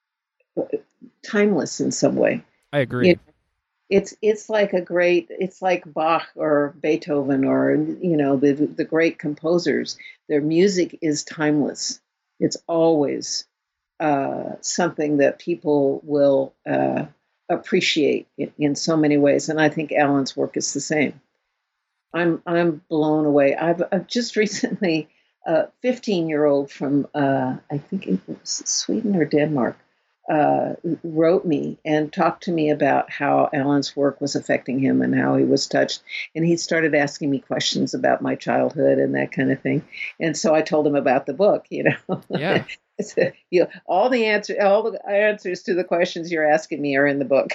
timeless in some way. I agree. It, it's it's like a great. It's like Bach or Beethoven or you know the the great composers. Their music is timeless. It's always uh, something that people will uh, appreciate in, in so many ways. And I think Alan's work is the same. I'm I'm blown away. I've I've just recently a fifteen-year-old from uh, I think it was Sweden or Denmark uh, wrote me and talked to me about how Alan's work was affecting him and how he was touched. And he started asking me questions about my childhood and that kind of thing. And so I told him about the book. You know, yeah, you know, all the answer all the answers to the questions you're asking me are in the book.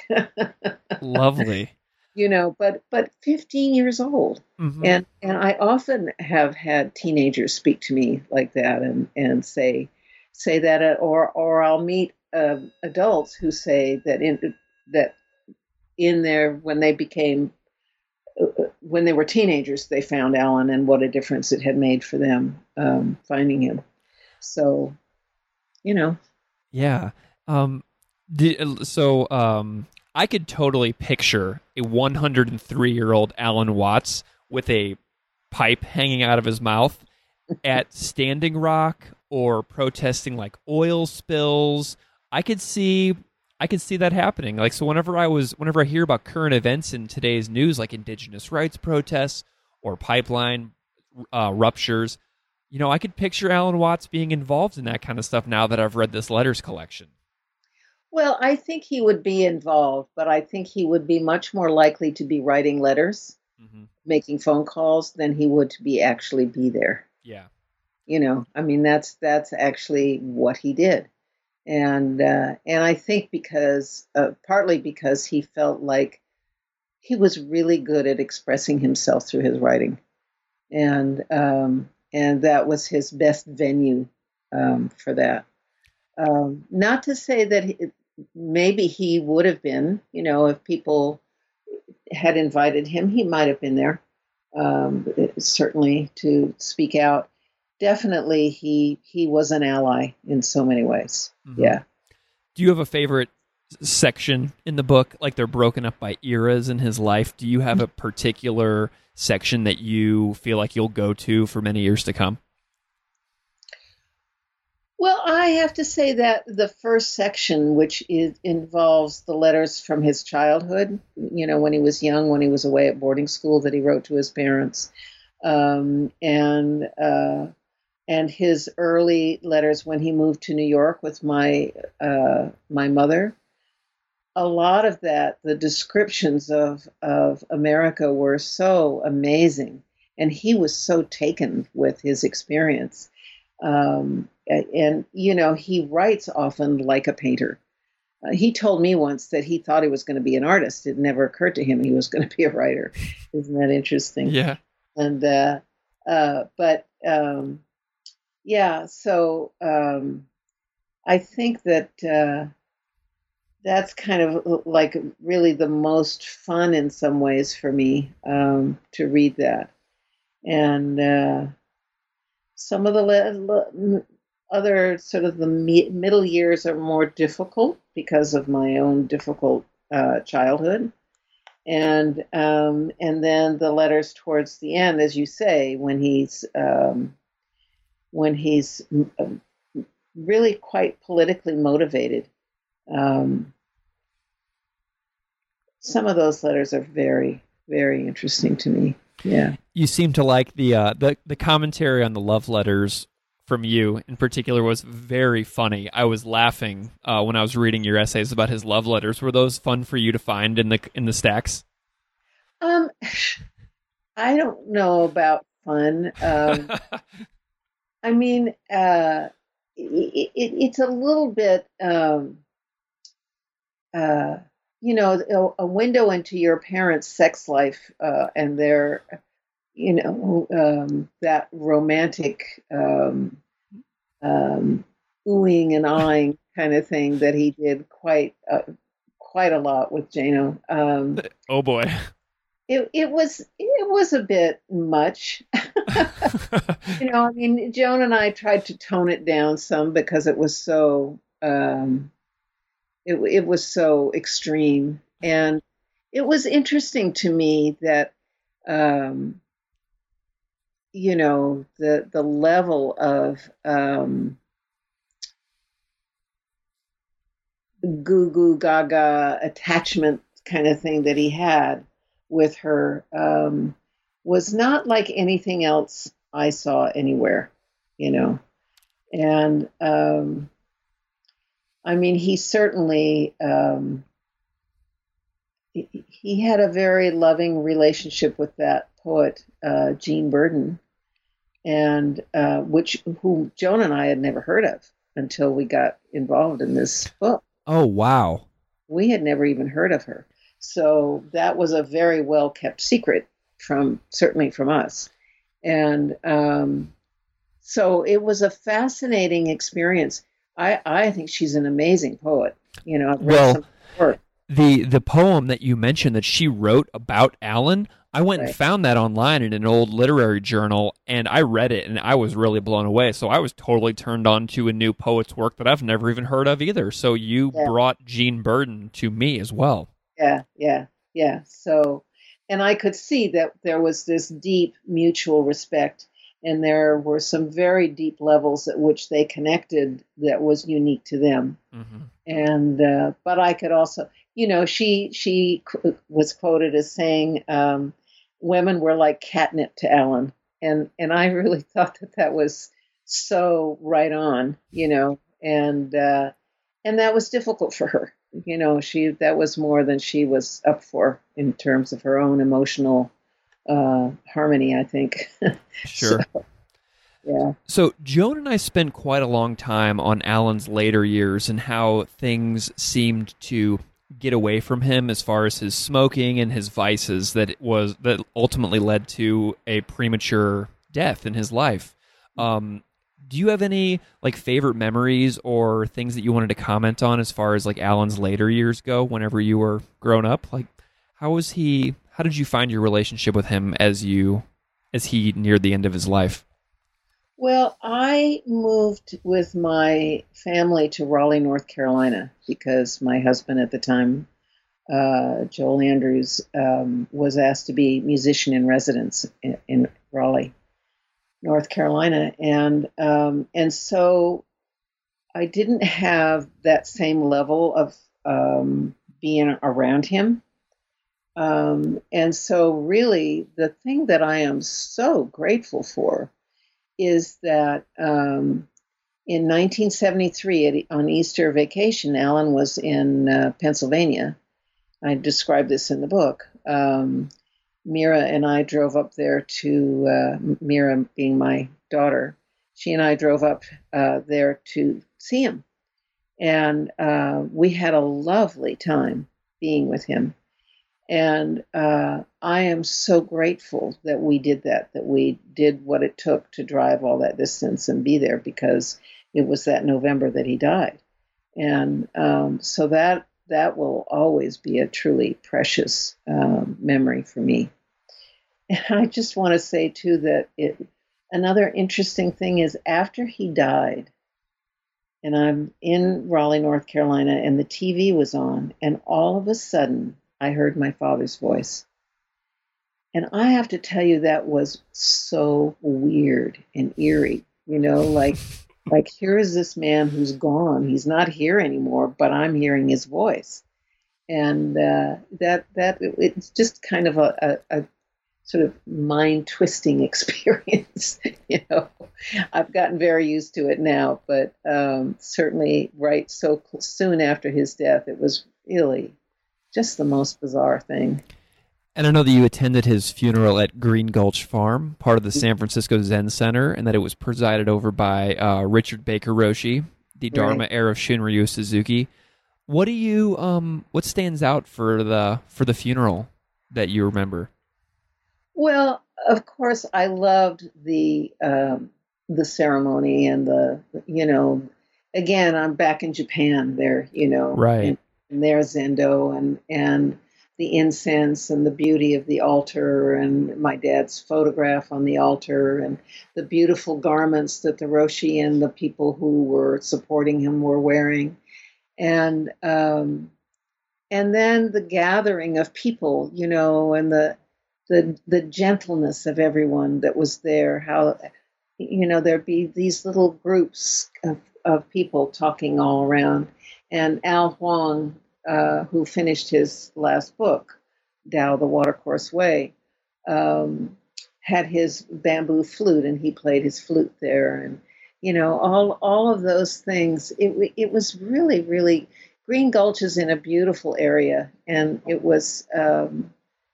Lovely. You know, but but fifteen years old, mm-hmm. and and I often have had teenagers speak to me like that, and, and say say that, or or I'll meet uh, adults who say that in that in their when they became uh, when they were teenagers they found Alan and what a difference it had made for them um, finding him. So, you know, yeah. Um, did, so. Um... I could totally picture a one hundred three-year-old Alan Watts with a pipe hanging out of his mouth at Standing Rock or protesting like oil spills. I could see I could see that happening. Like so whenever I was whenever I hear about current events in today's news like indigenous rights protests or pipeline uh, ruptures, you know, I could picture Alan Watts being involved in that kind of stuff now that I've read this letters collection. Well, I think he would be involved, but I think he would be much more likely to be writing letters, mm-hmm. making phone calls than he would to be actually be there. Yeah. You know, I mean, that's that's actually what he did. And uh, and I think because, uh, partly because he felt like he was really good at expressing himself through his writing. And, um, and that was his best venue um, for that. Um, not to say that he, maybe he would have been, you know, if people had invited him, he might have been there, um, certainly to speak out. Definitely, he he was an ally in so many ways. Mm-hmm. Yeah. Do you have a favorite section in the book? Like they're broken up by eras in his life. Do you have a particular section that you feel like you'll go to for many years to come? Well, I have to say that the first section, which is, involves the letters from his childhood, you know, when he was young, when he was away at boarding school that he wrote to his parents, um, and uh, and his early letters when he moved to New York with my uh, my mother. A lot of that, the descriptions of, of America were so amazing, and he was so taken with his experience. Um, and, you know, he writes often like a painter. Uh, he told me once that he thought he was going to be an artist. It never occurred to him he was going to be a writer. Isn't that interesting? Yeah. And, uh, uh, but, um, yeah, so um, I think that uh, that's kind of like really the most fun in some ways for me um, to read that. And, uh, some of the le- le- other sort of the mi- middle years are more difficult because of my own difficult uh, childhood. And um, and then the letters towards the end, as you say, when he's um, when he's really quite politically motivated. Um, some of those letters are very, very interesting to me. Yeah. You seem to like the uh, the the commentary on the love letters from you in particular was very funny. I was laughing uh, when I was reading your essays about his love letters. Were those fun for you to find in the in the stacks? Um, I don't know about fun. Um, I mean, uh, it, it, it's a little bit, um, uh, you know, a, a window into your parents' sex life uh, and their, you know, um, that romantic um, um, oohing and ahhing kind of thing that he did quite, uh, quite a lot with Jano. Um, oh boy. It it was it was a bit much. You know, I mean, Joan and I tried to tone it down some because it was so um, it it was so extreme, and it was interesting to me that um, you know the the level of um, goo goo gaga attachment kind of thing that he had with her um, was not like anything else I saw anywhere, you know. And um, I mean, he certainly um, he, he had a very loving relationship with that poet, uh, Jean Burden, and uh, which who Joan and I had never heard of until we got involved in this book. Oh wow! We had never even heard of her. So that was a very well kept secret from certainly from us. And um, so it was a fascinating experience. I, I think she's an amazing poet. You know, I've read well, some work. The the poem that you mentioned that she wrote about Alan, I went Right. and found that online in an old literary journal, and I read it, and I was really blown away. So I was totally turned on to a new poet's work that I've never even heard of either. So you Yeah. brought Jean Burden to me as well. Yeah, yeah, yeah. So, and I could see that there was this deep mutual respect, and there were some very deep levels at which they connected that was unique to them. Mm-hmm. And uh, but I could also, you know, she she qu- was quoted as saying, um, "Women were like catnip to Alan," and and I really thought that that was so right on, you know, and uh, and that was difficult for her. You know, she that was more than she was up for in terms of her own emotional uh, harmony, I think. Sure. So, yeah. So Joan and I spent quite a long time on Alan's later years and how things seemed to get away from him as far as his smoking and his vices that it was that ultimately led to a premature death in his life. Um, do you have any like favorite memories or things that you wanted to comment on as far as like Alan's later years go whenever you were grown up? Like how was he how did you find your relationship with him as you as he neared the end of his life? Well, I moved with my family to Raleigh, North Carolina, because my husband at the time, uh, Joel Andrews, um, was asked to be musician in residence in, in Raleigh, North Carolina, and um, and so I didn't have that same level of um, being around him. Um, and so, really, the thing that I am so grateful for is that um, in nineteen seventy-three, at, on Easter vacation, Alan was in uh, Pennsylvania. I described this in the book. Um, Mira and I drove up there to, uh, Mira being my daughter, she and I drove up uh, there to see him. And uh, we had a lovely time being with him. And uh, I am so grateful that we did that, that we did what it took to drive all that distance and be there, because it was that November that he died. And um, so that that will always be a truly precious um, memory for me. And I just want to say, too, that it another interesting thing is after he died, and I'm in Raleigh, North Carolina, and the T V was on, and all of a sudden I heard my father's voice. And I have to tell you, that was so weird and eerie, you know, like, like here is this man who's gone. He's not here anymore, but I'm hearing his voice. And uh, that, that it's just kind of a, a, a sort of mind-twisting experience, you know. I've gotten very used to it now, but um, certainly right so soon after his death, it was really just the most bizarre thing. And I know that you attended his funeral at Green Gulch Farm, part of the San Francisco Zen Center, and that it was presided over by uh, Richard Baker Roshi, the Dharma Right. heir of Shunryu Suzuki. What do you um what stands out for the for the funeral that you remember? Well, of course, I loved the um, the ceremony and the, you know, again, I'm back in Japan there, you know, Right. and, and there's Zendo and and the incense and the beauty of the altar and my dad's photograph on the altar and the beautiful garments that the Roshi and the people who were supporting him were wearing. And um, and then the gathering of people, you know, and the the the gentleness of everyone that was there, how, you know, there'd be these little groups of, of people talking all around. And Al Huang, uh, who finished his last book, Tao, the Watercourse Way, um, had his bamboo flute, and he played his flute there. And, you know, all all of those things. It, it was really, really, Green Gulch is in a beautiful area, and it was, um,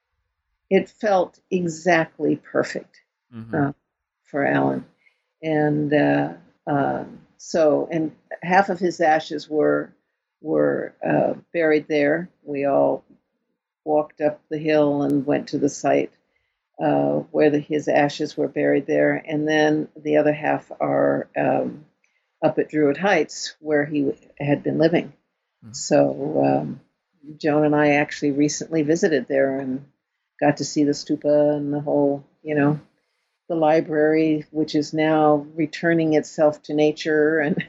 it felt exactly perfect Mm-hmm. uh, for Alan. And uh, uh, so, and half of his ashes were were uh, buried there. We all walked up the hill and went to the site uh, where the, his ashes were buried there, and then the other half are um, up at Druid Heights where he had been living. Mhm. So um, Joan and I actually recently visited there and got to see the stupa and the whole, you know, the library, which is now returning itself to nature. And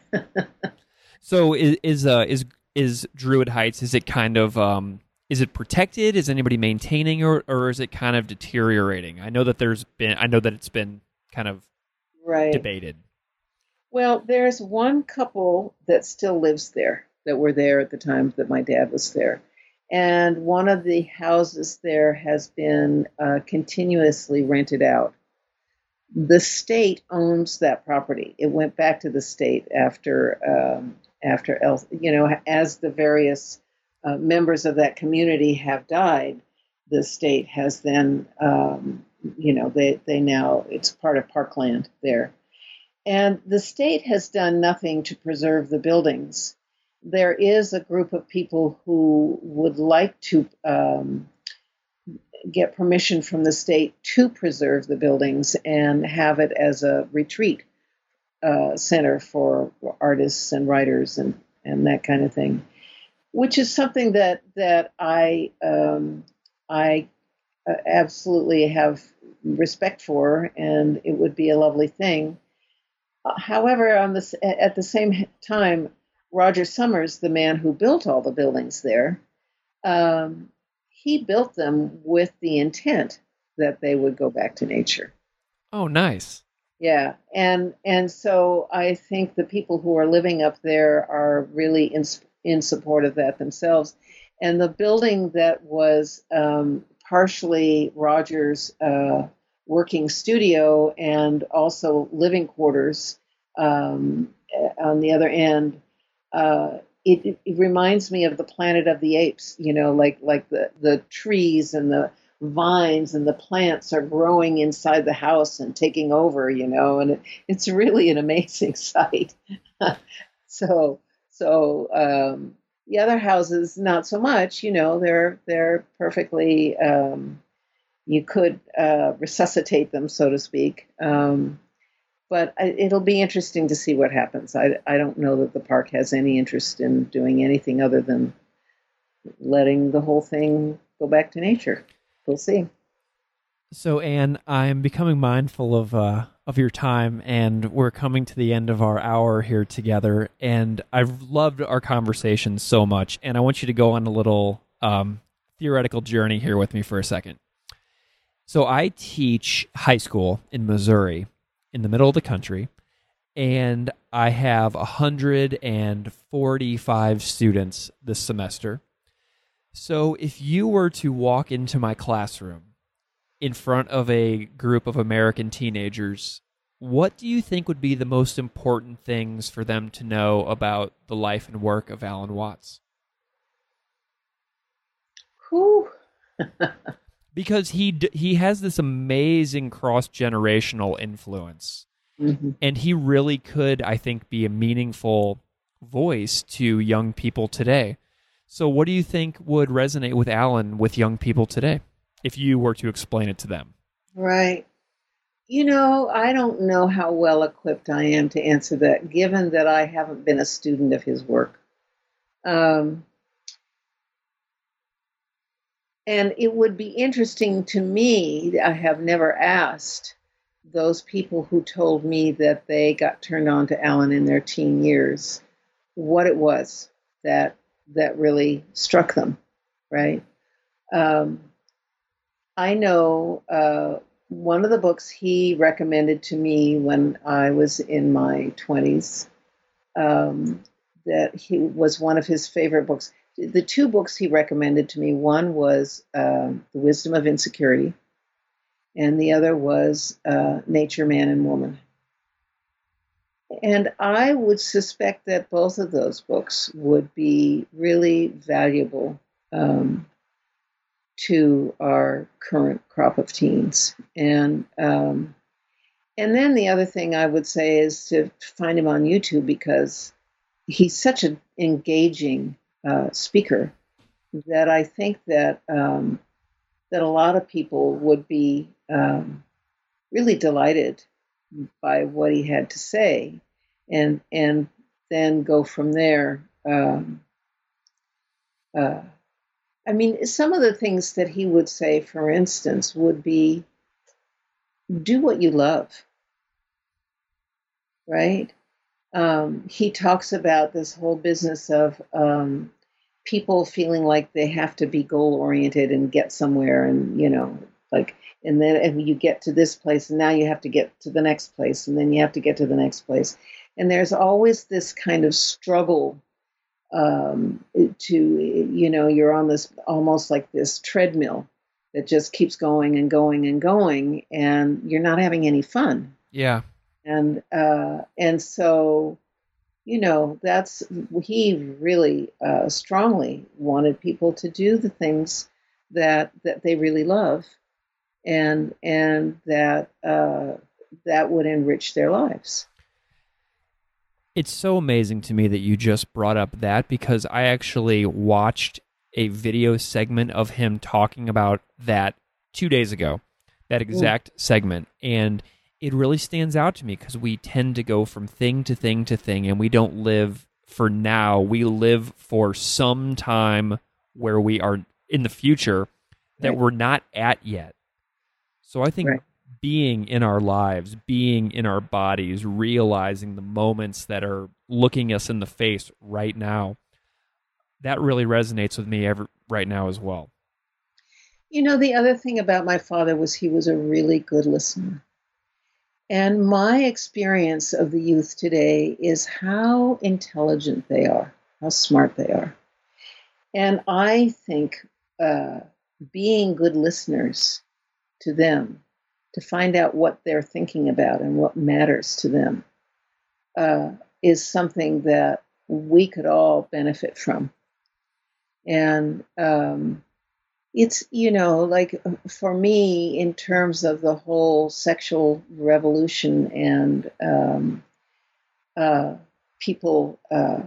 So is is uh, is is Druid Heights? Is it kind of um, is it protected? Is anybody maintaining, or or is it kind of deteriorating? I know that there's been I know that it's been kind of right. debated. Well, there's one couple that still lives there that were there at the time that my dad was there. And one of the houses there has been uh, continuously rented out. The state owns that property. It went back to the state after, um, after El, you know, as the various uh, members of that community have died, the state has then, um, you know, they, they now, it's part of parkland there. And the state has done nothing to preserve the buildings. There is a group of people who would like to um, get permission from the state to preserve the buildings and have it as a retreat uh, center for artists and writers and, and that kind of thing, which is something that that I um, I uh, absolutely have respect for, and it would be a lovely thing. Uh, however, on this, at the same time, Roger Summers, the man who built all the buildings there, um, he built them with the intent that they would go back to nature. Oh, nice. Yeah, and and so I think the people who are living up there are really in in support of that themselves. And the building that was um, partially Roger's uh, working studio and also living quarters um, on the other end, uh, it, it, it reminds me of the Planet of the Apes. You know, like like the the trees and the vines and the plants are growing inside the house and taking over, you know, and it, it's really an amazing sight. so, so um, the other houses, not so much, you know, they're, they're perfectly, um, you could uh, resuscitate them, so to speak. Um, but I, it'll be interesting to see what happens. I, I don't know that the park has any interest in doing anything other than letting the whole thing go back to nature. We'll see. So, Anne, I'm becoming mindful of uh, of your time, and we're coming to the end of our hour here together. And I've loved our conversation so much, and I want you to go on a little um, theoretical journey here with me for a second. So I teach high school in Missouri, in the middle of the country, and I have one hundred forty-five students this semester. So if you were to walk into my classroom in front of a group of American teenagers, what do you think would be the most important things for them to know about the life and work of Alan Watts? Whew. Because he he has this amazing cross-generational influence. Mm-hmm. And he really could, I think, be a meaningful voice to young people today. So what do you think would resonate with Alan with young people today, if you were to explain it to them? Right. You know, I don't know how well equipped I am to answer that, given that I haven't been a student of his work. Um, and it would be interesting to me, I have never asked those people who told me that they got turned on to Alan in their teen years, what it was that that really struck them, right? Um, I know uh, one of the books he recommended to me when I was in my twenties, um, that he was one of his favorite books. The two books he recommended to me, one was um, The Wisdom of Insecurity, and the other was uh, Nature, Man, and Woman. And I would suspect that both of those books would be really valuable um, to our current crop of teens. And um, and then the other thing I would say is to find him on YouTube, because he's such an engaging uh, speaker that I think that um, that a lot of people would be um, really delighted by what he had to say, and and then go from there. Um, uh, I mean, some of the things that he would say, for instance, would be, do what you love, right? Um, he talks about this whole business of um, people feeling like they have to be goal-oriented and get somewhere, and, you know, like, and then and you get to this place, and now you have to get to the next place, and then you have to get to the next place. And there's always this kind of struggle um, to, you know, you're on this, almost like this treadmill that just keeps going and going and going, and you're not having any fun. Yeah. And, uh, and so, you know, that's, he really uh, strongly wanted people to do the things that, that they really love, and, and that, uh, that would enrich their lives. It's so amazing to me that you just brought up that, because I actually watched a video segment of him talking about that two days ago, that exact mm. segment. And it really stands out to me, because we tend to go from thing to thing to thing, and we don't live for now. We live for some time where we are in the future that right. we're not at yet. So I think right. being in our lives, being in our bodies, realizing the moments that are looking us in the face right now, that really resonates with me every, right now as well. You know, the other thing about my father was he was a really good listener. And my experience of the youth today is how intelligent they are, how smart they are. And I think uh, being good listeners to them, to find out what they're thinking about and what matters to them, uh, is something that we could all benefit from. And um, it's, you know, like for me, in terms of the whole sexual revolution and um, uh, people uh,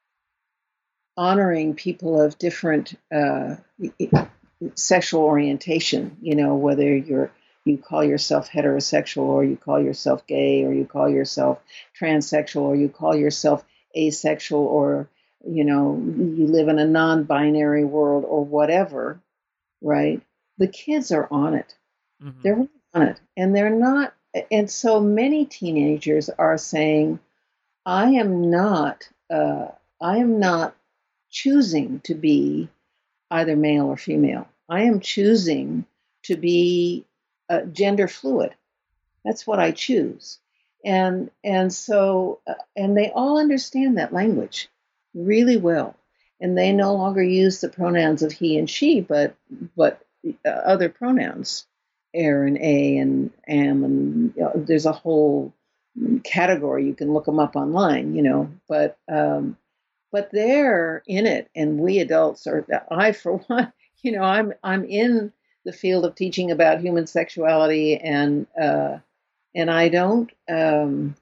honoring people of different uh, sexual orientation, you know, whether you're you call yourself heterosexual, or you call yourself gay, or you call yourself transsexual, or you call yourself asexual, or, you know, you live in a non-binary world or whatever, right? The kids are on it. Mm-hmm. They're really on it. And they're not, and so many teenagers are saying, I am not, uh, I am not choosing to be either male or female. I am choosing to be uh, gender fluid. That's what I choose. And and so, uh, and they all understand that language really well. And they no longer use the pronouns of he and she, but but uh, other pronouns, er and a and am, and you know, there's a whole category. You can look them up online, you know. But um, but they're in it, and we adults are. I, for one, you know, I'm I'm in the field of teaching about human sexuality, and uh, and I don't. Um,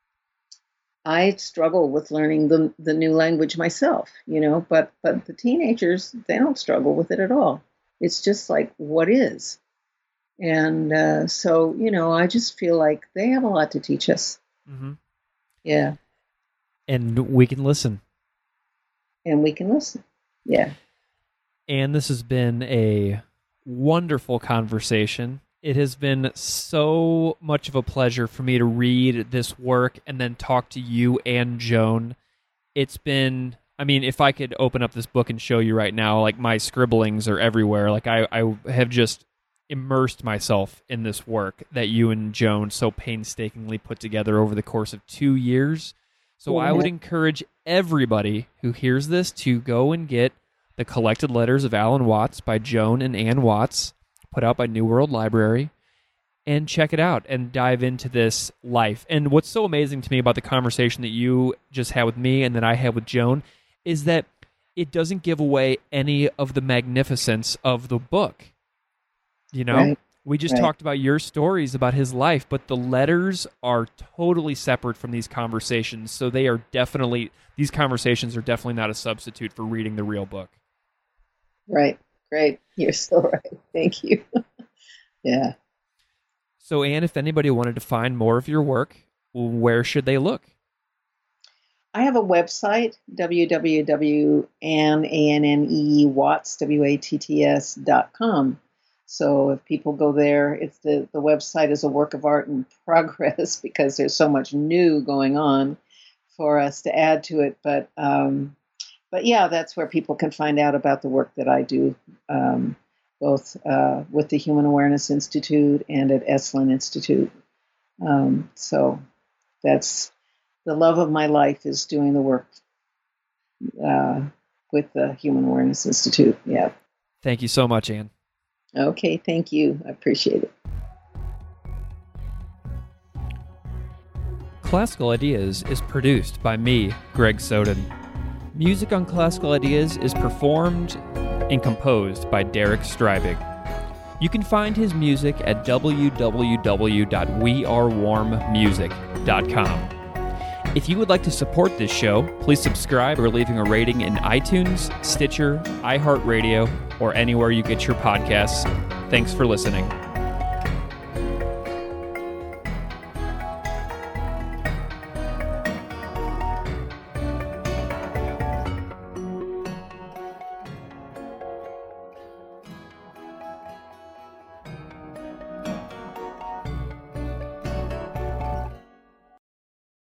I struggle with learning the the new language myself, you know, but but the teenagers, they don't struggle with it at all. It's just like, what is? And uh, so, you know, I just feel like they have a lot to teach us. Mm-hmm. Yeah. And we can listen. And we can listen. Yeah. And this has been a wonderful conversation. It has been so much of a pleasure for me to read this work and then talk to you and Joan. It's been, I mean, if I could open up this book and show you right now, like my scribblings are everywhere. Like I, I have just immersed myself in this work that you and Joan so painstakingly put together over the course of two years. So yeah. I would encourage everybody who hears this to go and get The Collected Letters of Alan Watts by Joan and Ann Watts, put out by New World Library, and check it out and dive into this life. And what's so amazing to me about the conversation that you just had with me and that I had with Joan is that it doesn't give away any of the magnificence of the book. You know, right. we just right. talked about your stories about his life, but the letters are totally separate from these conversations. So they are definitely, these conversations are definitely not a substitute for reading the real book. Right. Great. You're so right. Thank you. Yeah. So, Ann, if anybody wanted to find more of your work, where should they look? I have a website, w w w dot ann watts, W A T T S dot com. So if people go there, it's the, the website is a work of art in progress because there's so much new going on for us to add to it. But um, But yeah, that's where people can find out about the work that I do, um, both uh, with the Human Awareness Institute and at Esalen Institute. Um, so that's the love of my life, is doing the work uh, with the Human Awareness Institute. Yeah. Thank you so much, Ann. Okay, thank you. I appreciate it. Classical Ideas is produced by me, Greg Soden. Music on Classical Ideas is performed and composed by Derek Strybig. You can find his music at w w w dot we are warm music dot com. If you would like to support this show, please subscribe or leaving a rating in iTunes, Stitcher, iHeartRadio, or anywhere you get your podcasts. Thanks for listening.